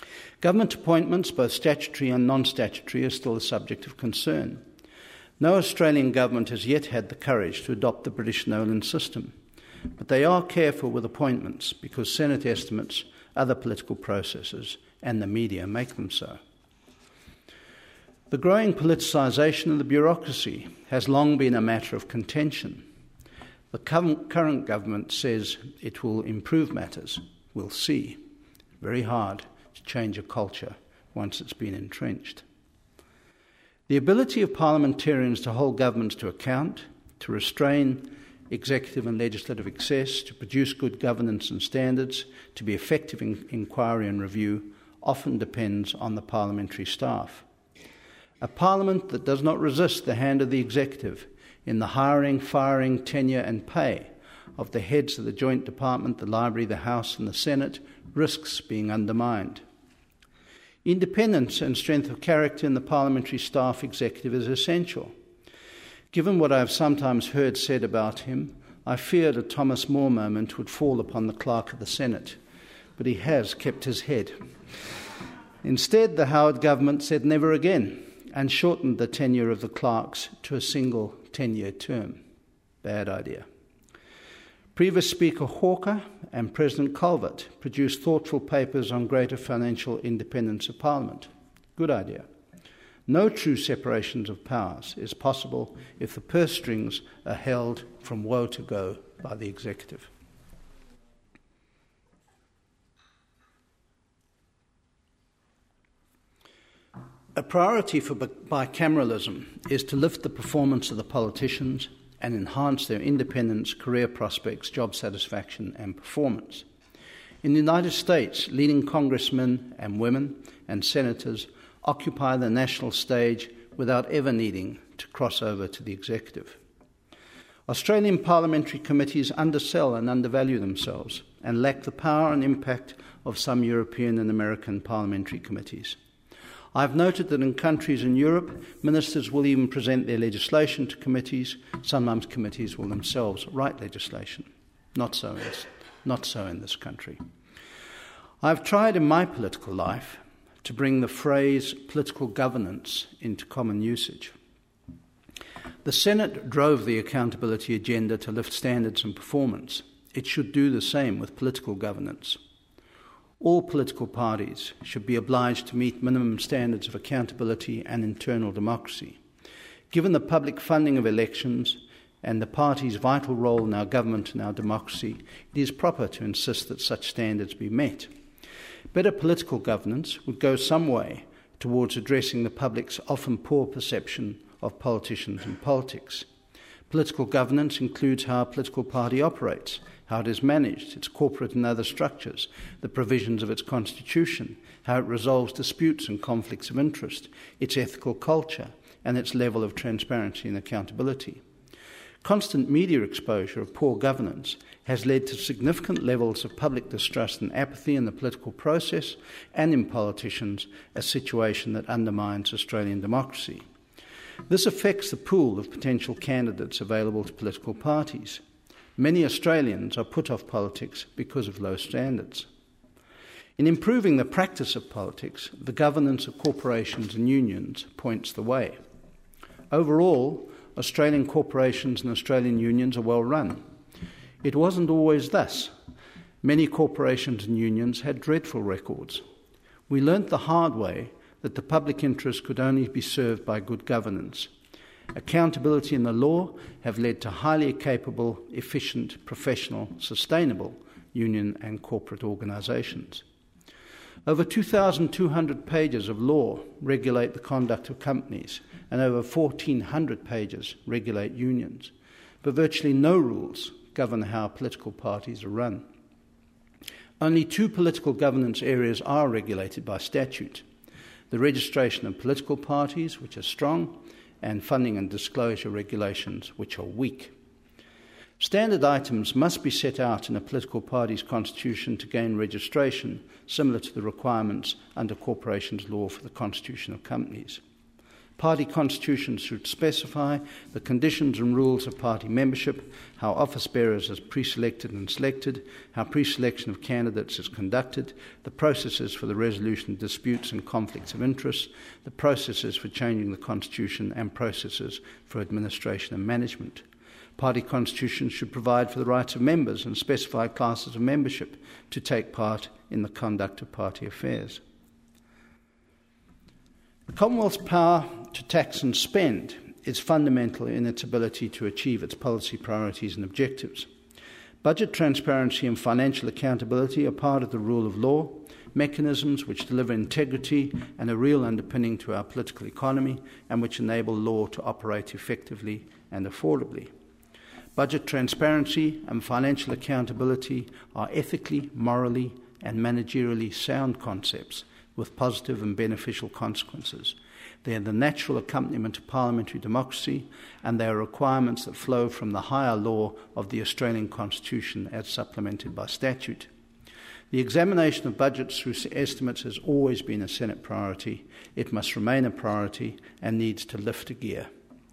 Government appointments, both statutory and non-statutory, are still a subject of concern. No Australian government has yet had the courage to adopt the British Nolan system, but they are careful with appointments because Senate estimates, other political processes and the media make them so. The growing politicisation of the bureaucracy has long been a matter of contention. The current government says it will improve matters. We'll see. Very hard to change a culture once it's been entrenched. The ability of parliamentarians to hold governments to account, to restrain executive and legislative excess, to produce good governance and standards, to be effective in inquiry and review, often depends on the parliamentary staff. A parliament that does not resist the hand of the executive in the hiring, firing, tenure and pay of the heads of the Joint Department, the Library, the House and the Senate risks being undermined. Independence and strength of character in the parliamentary staff executive is essential. Given what I have sometimes heard said about him, I feared a Thomas More moment would fall upon the Clerk of the Senate, but he has kept his head. Instead, the Howard government said never again and shortened the tenure of the clerks to a single 10-year term. Bad idea. Previous Speaker Hawker and President Colvert produced thoughtful papers on greater financial independence of Parliament. Good idea. No true separations of powers is possible if the purse strings are held from woe to go by the executive. A priority for bicameralism is to lift the performance of the politicians and enhance their independence, career prospects, job satisfaction and performance. In the United States, leading congressmen and women and senators occupy the national stage without ever needing to cross over to the executive. Australian parliamentary committees undersell and undervalue themselves and lack the power and impact of some European and American parliamentary committees. I've noted that in countries in Europe, ministers will even present their legislation to committees. Sometimes committees will themselves write legislation. Not so in this country. I've tried in my political life to bring the phrase political governance into common usage. The Senate drove the accountability agenda to lift standards and performance. It should do the same with political governance. All political parties should be obliged to meet minimum standards of accountability and internal democracy. Given the public funding of elections and the party's vital role in our government and our democracy, it is proper to insist that such standards be met. Better political governance would go some way towards addressing the public's often poor perception of politicians and politics. Political governance includes how a political party operates, how it is managed, its corporate and other structures, the provisions of its constitution, how it resolves disputes and conflicts of interest, its ethical culture, and its level of transparency and accountability. Constant media exposure of poor governance has led to significant levels of public distrust and apathy in the political process and in politicians, a situation that undermines Australian democracy. This affects the pool of potential candidates available to political parties. Many Australians are put off politics because of low standards. In improving the practice of politics, the governance of corporations and unions points the way. Overall, Australian corporations and Australian unions are well run. It wasn't always thus. Many corporations and unions had dreadful records. We learnt the hard way that the public interest could only be served by good governance. Accountability and the law have led to highly capable, efficient, professional, sustainable union and corporate organisations. Over 2,200 pages of law regulate the conduct of companies, and over 1,400 pages regulate unions, but virtually no rules govern how political parties are run. Only 2 political governance areas are regulated by statute: the registration of political parties, which are strong, and funding and disclosure regulations, which are weak. Standard items must be set out in a political party's constitution to gain registration, similar to the requirements under corporations law for the constitution of companies. Party constitutions should specify the conditions and rules of party membership, how office bearers are pre-selected and selected, how pre-selection of candidates is conducted, the processes for the resolution of disputes and conflicts of interest, the processes for changing the constitution, and processes for administration and management. Party constitutions should provide for the rights of members and specify classes of membership to take part in the conduct of party affairs. The Commonwealth's power to tax and spend is fundamental in its ability to achieve its policy priorities and objectives. Budget transparency and financial accountability are part of the rule of law, mechanisms which deliver integrity and a real underpinning to our political economy and which enable law to operate effectively and affordably. Budget transparency and financial accountability are ethically, morally, and managerially sound concepts with positive and beneficial consequences. They are the natural accompaniment of parliamentary democracy, and they are requirements that flow from the higher law of the Australian Constitution as supplemented by statute. The examination of budgets through estimates has always been a Senate priority. It must remain a priority and needs to lift a gear.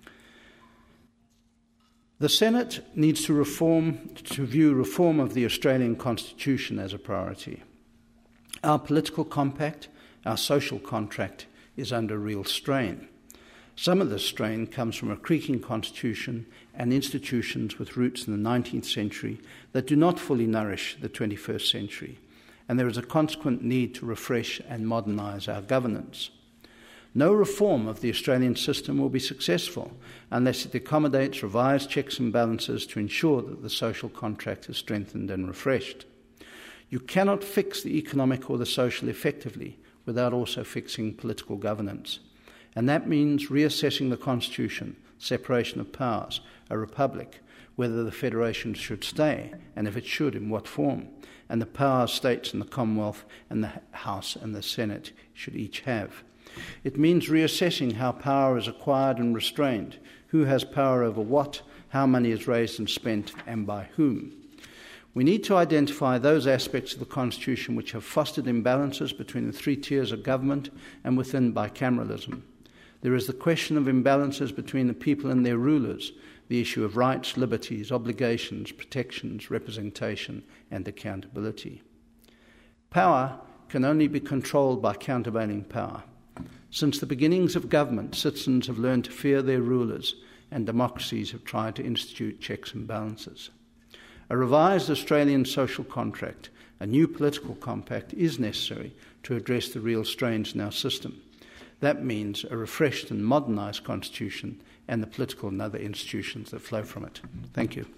The Senate needs to view reform of the Australian Constitution as a priority. Our political compact, our social contract, is under real strain. Some of this strain comes from a creaking constitution and institutions with roots in the 19th century that do not fully nourish the 21st century, and there is a consequent need to refresh and modernise our governance. No reform of the Australian system will be successful unless it accommodates revised checks and balances to ensure that the social contract is strengthened and refreshed. You cannot fix the economic or the social effectively without also fixing political governance. And that means reassessing the Constitution, separation of powers, a republic, whether the Federation should stay, and if it should, in what form, and the powers states in the Commonwealth and the House and the Senate should each have. It means reassessing how power is acquired and restrained, who has power over what, how money is raised and spent, and by whom. We need to identify those aspects of the Constitution which have fostered imbalances between the three tiers of government and within bicameralism. There is the question of imbalances between the people and their rulers, the issue of rights, liberties, obligations, protections, representation, and accountability. Power can only be controlled by countervailing power. Since the beginnings of government, citizens have learned to fear their rulers, and democracies have tried to institute checks and balances. A revised Australian social contract, a new political compact, is necessary to address the real strains in our system. That means a refreshed and modernised constitution and the political and other institutions that flow from it. Thank you.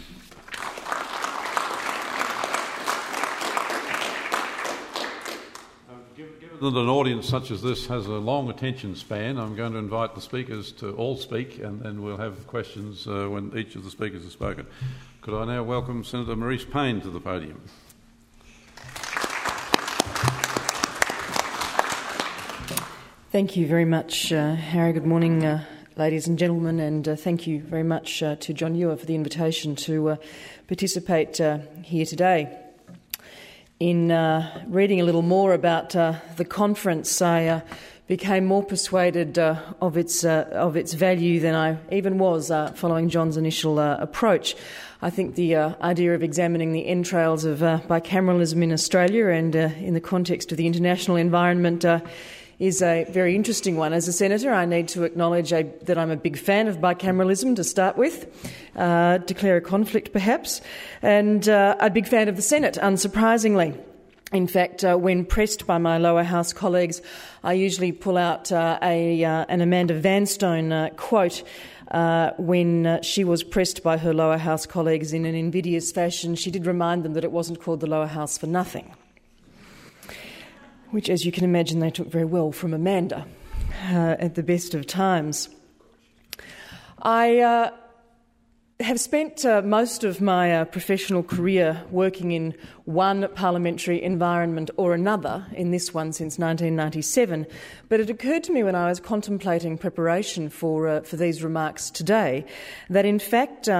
Given that an audience such as this has a long attention span, I'm going to invite the speakers to all speak, and then we'll have questions when each of the speakers has spoken. Could I now welcome Senator Marise Payne to the podium? Thank you very much, Harry. Good morning, ladies and gentlemen, and thank you very much to John Ewer for the invitation to participate here today. In reading a little more about the conference, I became more persuaded of its value than I even was following John's initial approach. I think the idea of examining the entrails of bicameralism in Australia and in the context of the international environment is a very interesting one. As a senator, I need to acknowledge that I'm a big fan of bicameralism to start with, declare a conflict perhaps, and a big fan of the Senate, unsurprisingly. In fact, when pressed by my lower house colleagues, I usually pull out an Amanda Vanstone quote when she was pressed by her lower house colleagues in an invidious fashion. She did remind them that it wasn't called the lower house for nothing, which, as you can imagine, they took very well from Amanda at the best of times. I have spent most of my professional career working in one parliamentary environment or another, in this one since 1997, but it occurred to me when I was contemplating preparation for these remarks today that, in fact,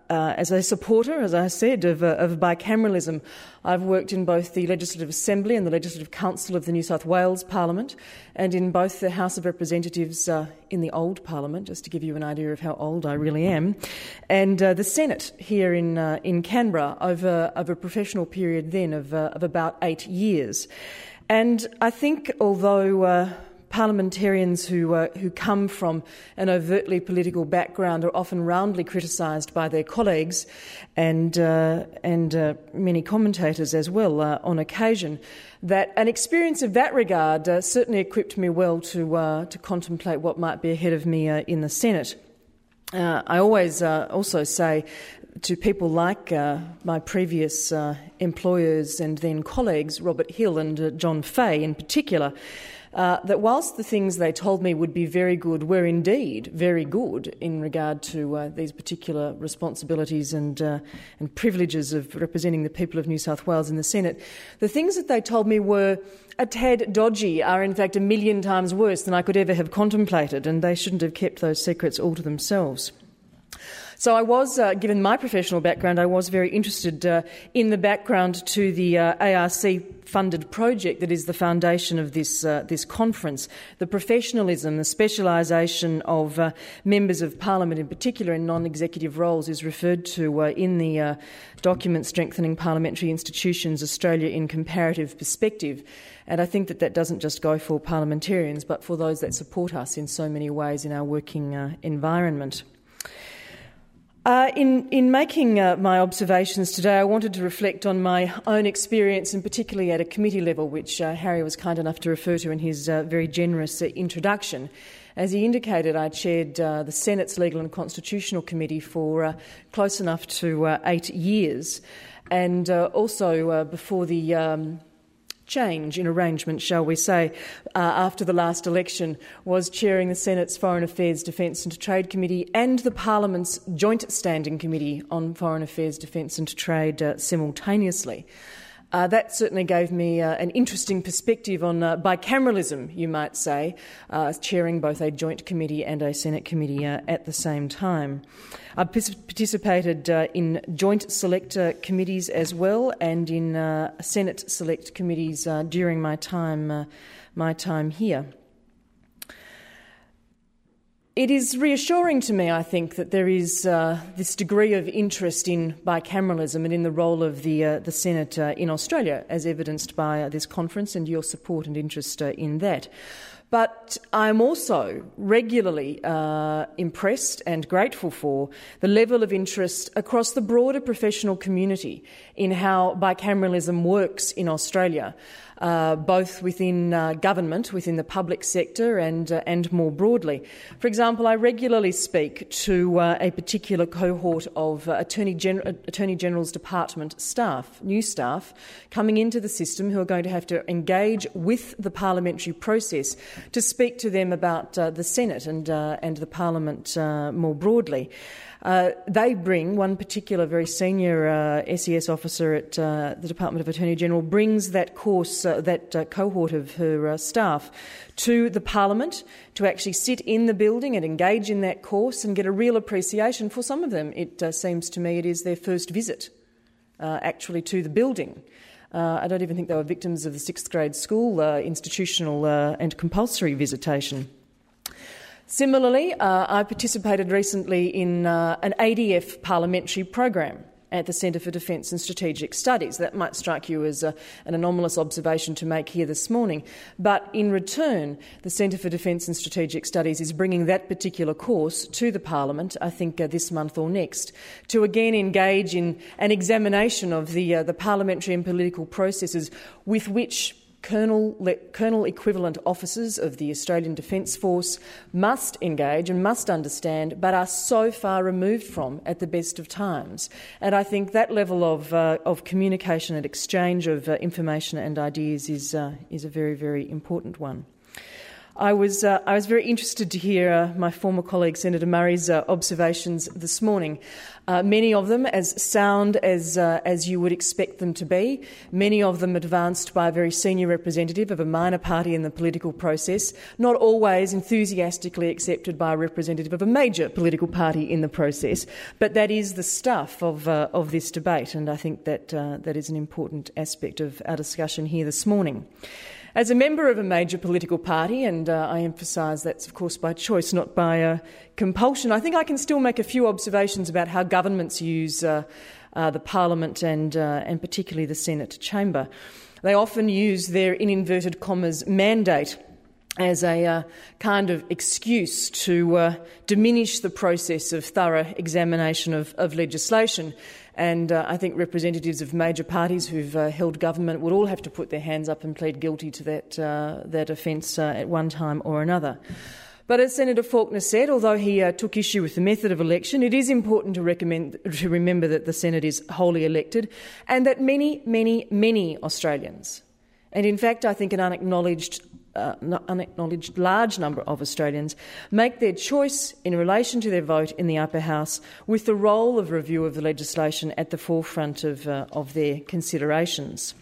as a supporter, as I said, of bicameralism. I've worked in both the Legislative Assembly and the Legislative Council of the New South Wales Parliament, and in both the House of Representatives in the old Parliament, just to give you an idea of how old I really am, and the Senate here in Canberra over a professional period then of about 8 years. And I think although parliamentarians who come from an overtly political background are often roundly criticised by their colleagues and many commentators as well on occasion, that an experience of that regard certainly equipped me well to contemplate what might be ahead of me in the Senate. I always also say to people like my previous employers and then colleagues, Robert Hill and John Fay in particular, that whilst the things they told me would be very good were indeed very good in regard to these particular responsibilities and privileges of representing the people of New South Wales in the Senate, the things that they told me were a tad dodgy are in fact 1,000,000 times worse than I could ever have contemplated, and they shouldn't have kept those secrets all to themselves. So I was, given my professional background, I was very interested in the background to the ARC-funded project that is the foundation of this conference. The professionalism, the specialisation of members of Parliament, in particular in non-executive roles, is referred to in the document Strengthening Parliamentary Institutions, Australia in Comparative Perspective. And I think that doesn't just go for parliamentarians, but for those that support us in so many ways in our working environment. In making my observations today, I wanted to reflect on my own experience, and particularly at a committee level, which Harry was kind enough to refer to in his very generous introduction. As he indicated, I chaired the Senate's Legal and Constitutional Committee for close enough to 8 years, and also before the change in arrangement, shall we say, after the last election, was chairing the Senate's Foreign Affairs, Defence and Trade Committee and the Parliament's Joint Standing Committee on Foreign Affairs, Defence and Trade simultaneously. That certainly gave me an interesting perspective on bicameralism, you might say, chairing both a joint committee and a Senate committee at the same time. I participated in joint select committees as well, and in Senate select committees during my time here. It is reassuring to me, I think, that there is this degree of interest in bicameralism and in the role of the Senate in Australia, as evidenced by this conference and your support and interest in that. But I'm also regularly impressed and grateful for the level of interest across the broader professional community in how bicameralism works in Australia, both within government, within the public sector and more broadly. For example, I regularly speak to a particular cohort of Attorney General's Department staff, new staff, coming into the system who are going to have to engage with the parliamentary process to speak to them about the Senate and the Parliament more broadly. They bring, one particular very senior SES officer at the Department of Attorney General brings that course, that cohort of her staff to the Parliament to actually sit in the building and engage in that course and get a real appreciation. For some of them, it seems to me it is their first visit actually to the building. I don't even think they were victims of the 6th grade school institutional and compulsory visitation. Similarly, I participated recently in an ADF parliamentary program at the Centre for Defence and Strategic Studies. That might strike you as an anomalous observation to make here this morning, but in return, the Centre for Defence and Strategic Studies is bringing that particular course to the Parliament, I think this month or next, to again engage in an examination of the parliamentary and political processes with which Colonel equivalent officers of the Australian Defence Force must engage and must understand, but are so far removed from at the best of times. And I think that level of communication and exchange of information and ideas is a very, very important one. I was very interested to hear my former colleague Senator Murray's observations this morning. Many of them as sound as you would expect them to be. Many of them advanced by a very senior representative of a minor party in the political process, not always enthusiastically accepted by a representative of a major political party in the process. But that is the stuff of this debate, and I think that that is an important aspect of our discussion here this morning. As a member of a major political party, and I emphasise that's of course by choice, not by compulsion, I think I can still make a few observations about how governments use the Parliament and particularly the Senate chamber. They often use their, in inverted commas, mandate as a kind of excuse to diminish the process of thorough examination of legislation. And I think representatives of major parties who've held government would all have to put their hands up and plead guilty to that offence at one time or another. But as Senator Faulkner said, although he took issue with the method of election, it is important to remember that the Senate is wholly elected and that many, many, many Australians, and in fact I think an unacknowledged large number of Australians, make their choice in relation to their vote in the upper house with the role of review of the legislation at the forefront of their considerations.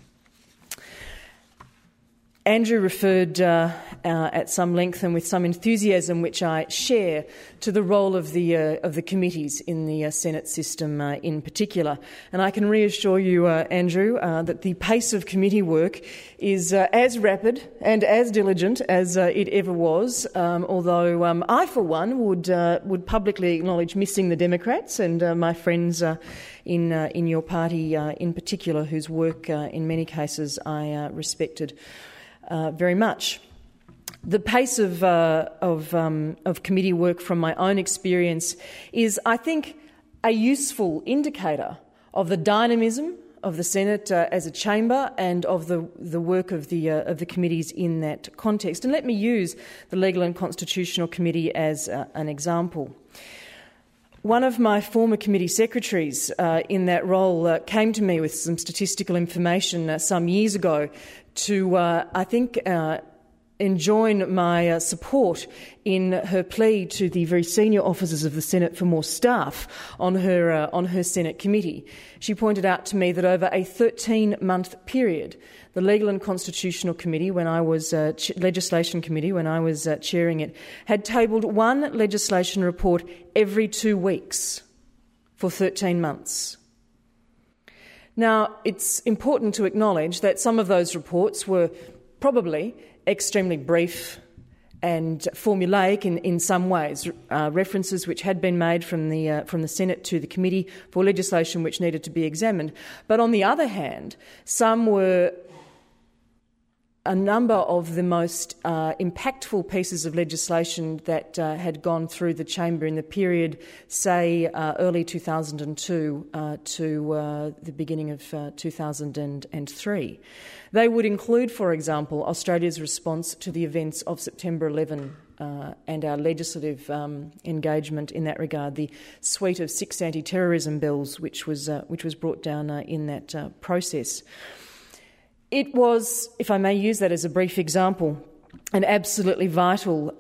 Andrew referred at some length and with some enthusiasm, which I share, to the role of the committees in the Senate system in particular. And I can reassure you, Andrew, that the pace of committee work is as rapid and as diligent as it ever was. Although I, for one, would publicly acknowledge missing the Democrats and my friends in your party in particular, whose work in many cases I respected very much. The pace of committee work, from my own experience, is, I think, a useful indicator of the dynamism of the Senate as a chamber and of the work of the committees in that context. And let me use the Legal and Constitutional Committee as an example. One of my former committee secretaries in that role came to me with some statistical information some years ago to, I think, enjoin my support in her plea to the very senior officers of the Senate for more staff on her Senate committee. She pointed out to me that over a 13-month period, the Legal and Constitutional Committee, when I was Legislation Committee, when I was chairing it, had tabled one legislation report every 2 weeks for 13 months. Now, it's important to acknowledge that some of those reports were probably extremely brief and formulaic in some ways, references which had been made from the Senate to the committee for legislation which needed to be examined. But on the other hand, some were a number of the most impactful pieces of legislation that had gone through the chamber in the period, say, early 2002 to the beginning of 2003. They would include, for example, Australia's response to the events of September 11 and our legislative engagement in that regard, the suite of 6 anti-terrorism bills which was brought down in that process. It was, if I may use that as a brief example, an absolutely vital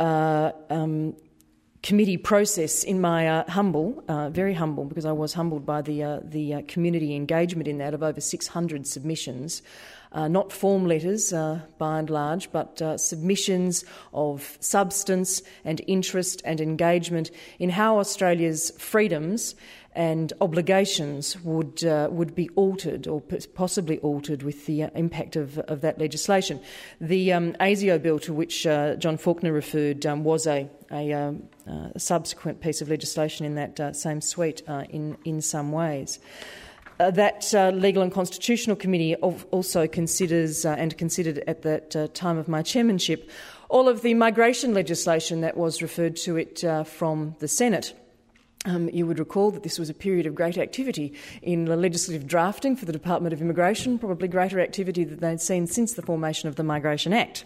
committee process in my very humble, because I was humbled by the community engagement in that of over 600 submissions, not form letters by and large, but submissions of substance and interest and engagement in how Australia's freedoms and obligations would be altered or possibly altered with the impact of that legislation. The ASIO bill to which John Faulkner referred was a subsequent piece of legislation in that same suite in some ways. That Legal and Constitutional Committee also considers and considered at that time of my chairmanship all of the migration legislation that was referred to it from the Senate. You would recall that this was a period of great activity in the legislative drafting for the Department of Immigration, probably greater activity than they'd seen since the formation of the Migration Act.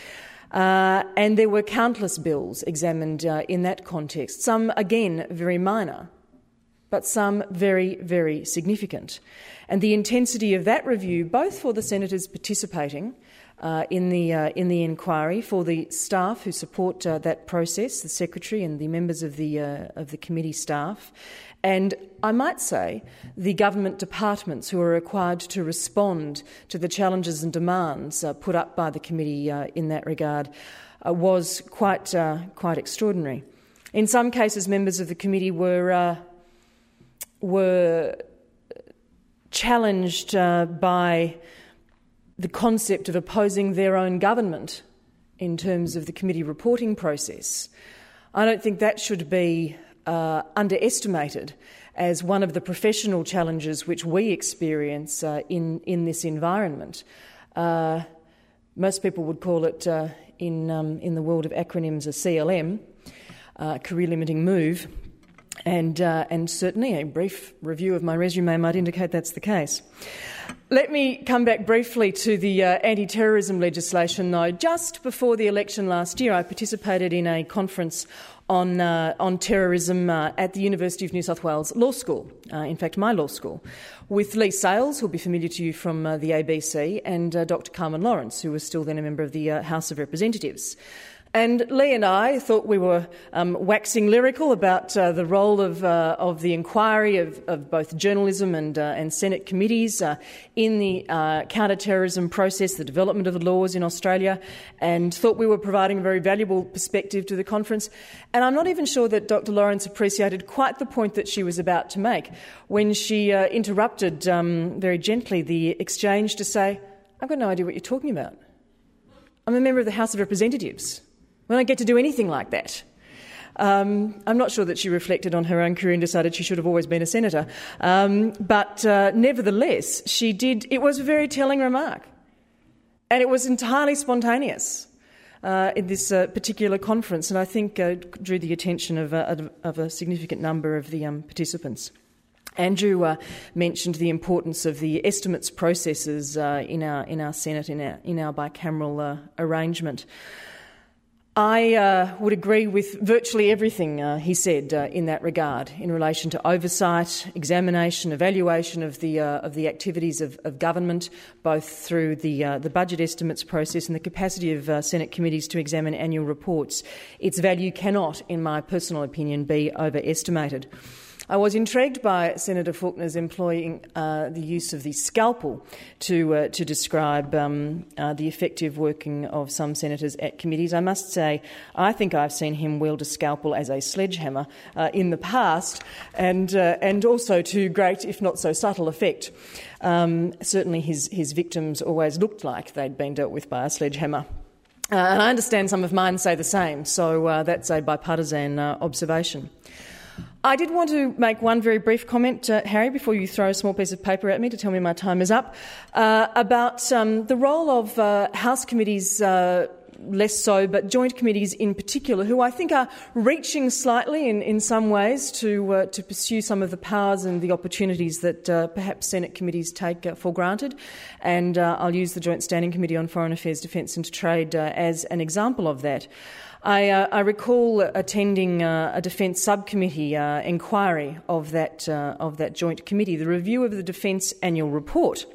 And there were countless bills examined in that context, some, again, very minor, but some very, very significant. And the intensity of that review, both for the senators participating in the inquiry, for the staff who support that process, the secretary and the members of the committee staff, and I might say the government departments who are required to respond to the challenges and demands put up by the committee in that regard, was quite extraordinary. In some cases, members of the committee were challenged by the concept of opposing their own government in terms of the committee reporting process. I don't think that should be underestimated as one of the professional challenges which we experience in this environment. Most people would call it, in the world of acronyms, a CLM, career limiting move, and certainly a brief review of my resume might indicate that's the case. Let me come back briefly to the anti-terrorism legislation, though. Just before the election last year, I participated in a conference on terrorism at the University of New South Wales Law School, in fact my law school, with Lee Sales, who'll be familiar to you from the ABC, and Dr Carmen Lawrence, who was still then a member of the House of Representatives. And Lee and I thought we were waxing lyrical about the role of the inquiry of both journalism and Senate committees in the counter-terrorism process, the development of the laws in Australia, and thought we were providing a very valuable perspective to the conference. And I'm not even sure that Dr Lawrence appreciated quite the point that she was about to make when she interrupted very gently the exchange to say, "I've got no idea what you're talking about. I'm a member of the House of Representatives. We don't get to do anything like that." I'm not sure that she reflected on her own career and decided she should have always been a senator. But nevertheless, she did. It was a very telling remark. And it was entirely spontaneous in this particular conference, and I think drew the attention of a significant number of the participants. Andrew mentioned the importance of the estimates processes in our Senate, in our bicameral arrangement. I would agree with virtually everything he said in that regard, in relation to oversight, examination, evaluation of the activities of government, both through the budget estimates process and the capacity of Senate committees to examine annual reports. Its value cannot, in my personal opinion, be overestimated. I was intrigued by Senator Faulkner's employing the use of the scalpel to describe the effective working of some senators at committees. I must say, I think I've seen him wield a scalpel as a sledgehammer in the past, and also to great, if not so subtle, effect. Certainly his victims always looked like they'd been dealt with by a sledgehammer. And I understand some of mine say the same, so that's a bipartisan observation. I did want to make one very brief comment, Harry, before you throw a small piece of paper at me to tell me my time is up, about the role of House committees, less so, but joint committees in particular, who I think are reaching slightly in some ways to pursue some of the powers and the opportunities that perhaps Senate committees take for granted. And I'll use the Joint Standing Committee on Foreign Affairs, Defence and Trade as an example of that. I recall attending a Defence Subcommittee inquiry of that joint committee, the review of the Defence Annual Report,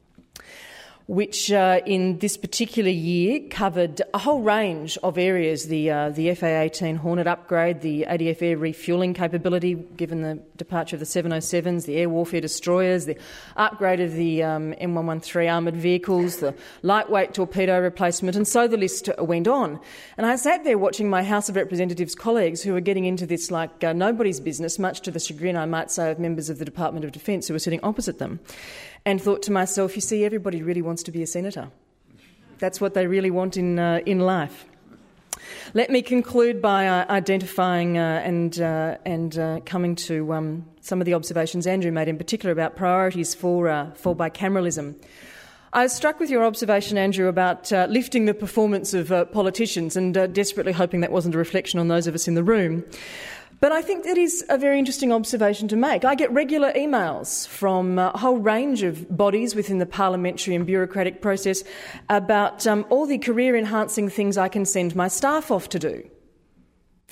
which in this particular year covered a whole range of areas, the FA-18 Hornet upgrade, the ADF air refuelling capability given the departure of the 707s, the air warfare destroyers, the upgrade of the M113 armoured vehicles, the lightweight torpedo replacement, and so the list went on. And I sat there watching my House of Representatives colleagues who were getting into this like nobody's business, much to the chagrin, I might say, of members of the Department of Defence who were sitting opposite them, and thought to myself, you see, everybody really wants to be a senator. That's what they really want in life. Let me conclude by identifying and coming to some of the observations Andrew made, in particular about priorities for bicameralism. I was struck with your observation, Andrew, about lifting the performance of politicians and desperately hoping that wasn't a reflection on those of us in the room. But I think that is a very interesting observation to make. I get regular emails from a whole range of bodies within the parliamentary and bureaucratic process about all the career-enhancing things I can send my staff off to do.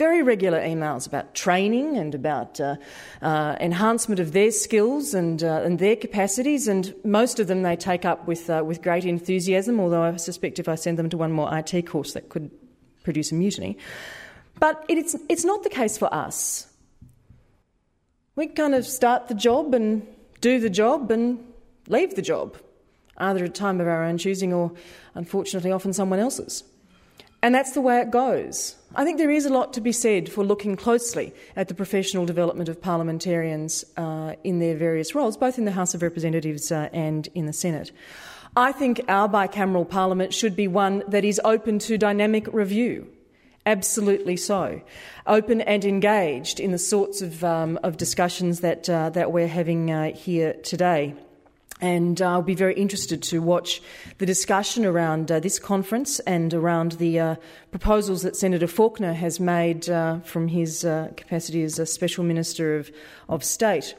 very regular emails about training and about enhancement of their skills and their capacities, and most of them they take up with great enthusiasm, although I suspect if I send them to one more IT course that could produce a mutiny. But it's not the case for us. We kind of start the job and do the job and leave the job, either at a time of our own choosing or, unfortunately, often someone else's. And that's the way it goes. I think there is a lot to be said for looking closely at the professional development of parliamentarians in their various roles, both in the House of Representatives and in the Senate. I think our bicameral parliament should be one that is open to dynamic review. Absolutely so. Open and engaged in the sorts of discussions that we're having here today. And I'll be very interested to watch the discussion around this conference and around the proposals that Senator Faulkner has made from his capacity as a Special Minister of State.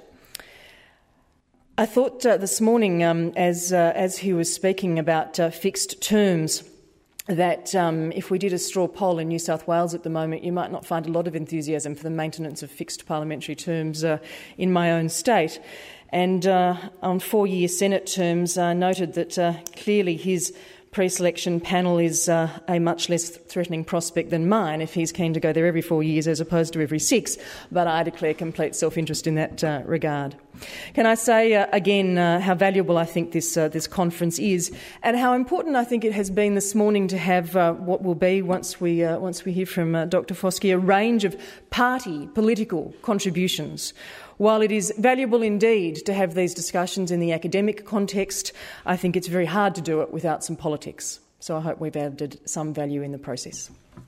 I thought this morning, as he was speaking about fixed terms, that if we did a straw poll in New South Wales at the moment, you might not find a lot of enthusiasm for the maintenance of fixed parliamentary terms in my own state. And on 4-year Senate terms, noted that clearly his pre-selection panel is a much less threatening prospect than mine if he's keen to go there every 4 years as opposed to every 6. But I declare complete self-interest in that regard. Can I say again how valuable I think this conference is, and how important I think it has been this morning to have what will be, once we hear from Dr. Foskey, a range of party political contributions. While it is valuable indeed to have these discussions in the academic context, I think it's very hard to do it without some politics. So I hope we've added some value in the process.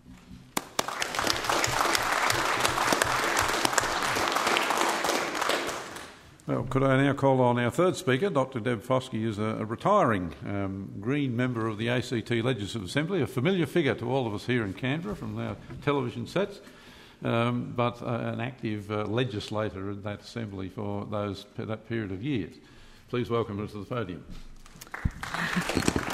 Well, could I now call on our third speaker? Dr. Deb Foskey is a retiring Green member of the ACT Legislative Assembly, a familiar figure to all of us here in Canberra from our television sets. But an active legislator in that assembly for that period of years. Please welcome her to the podium.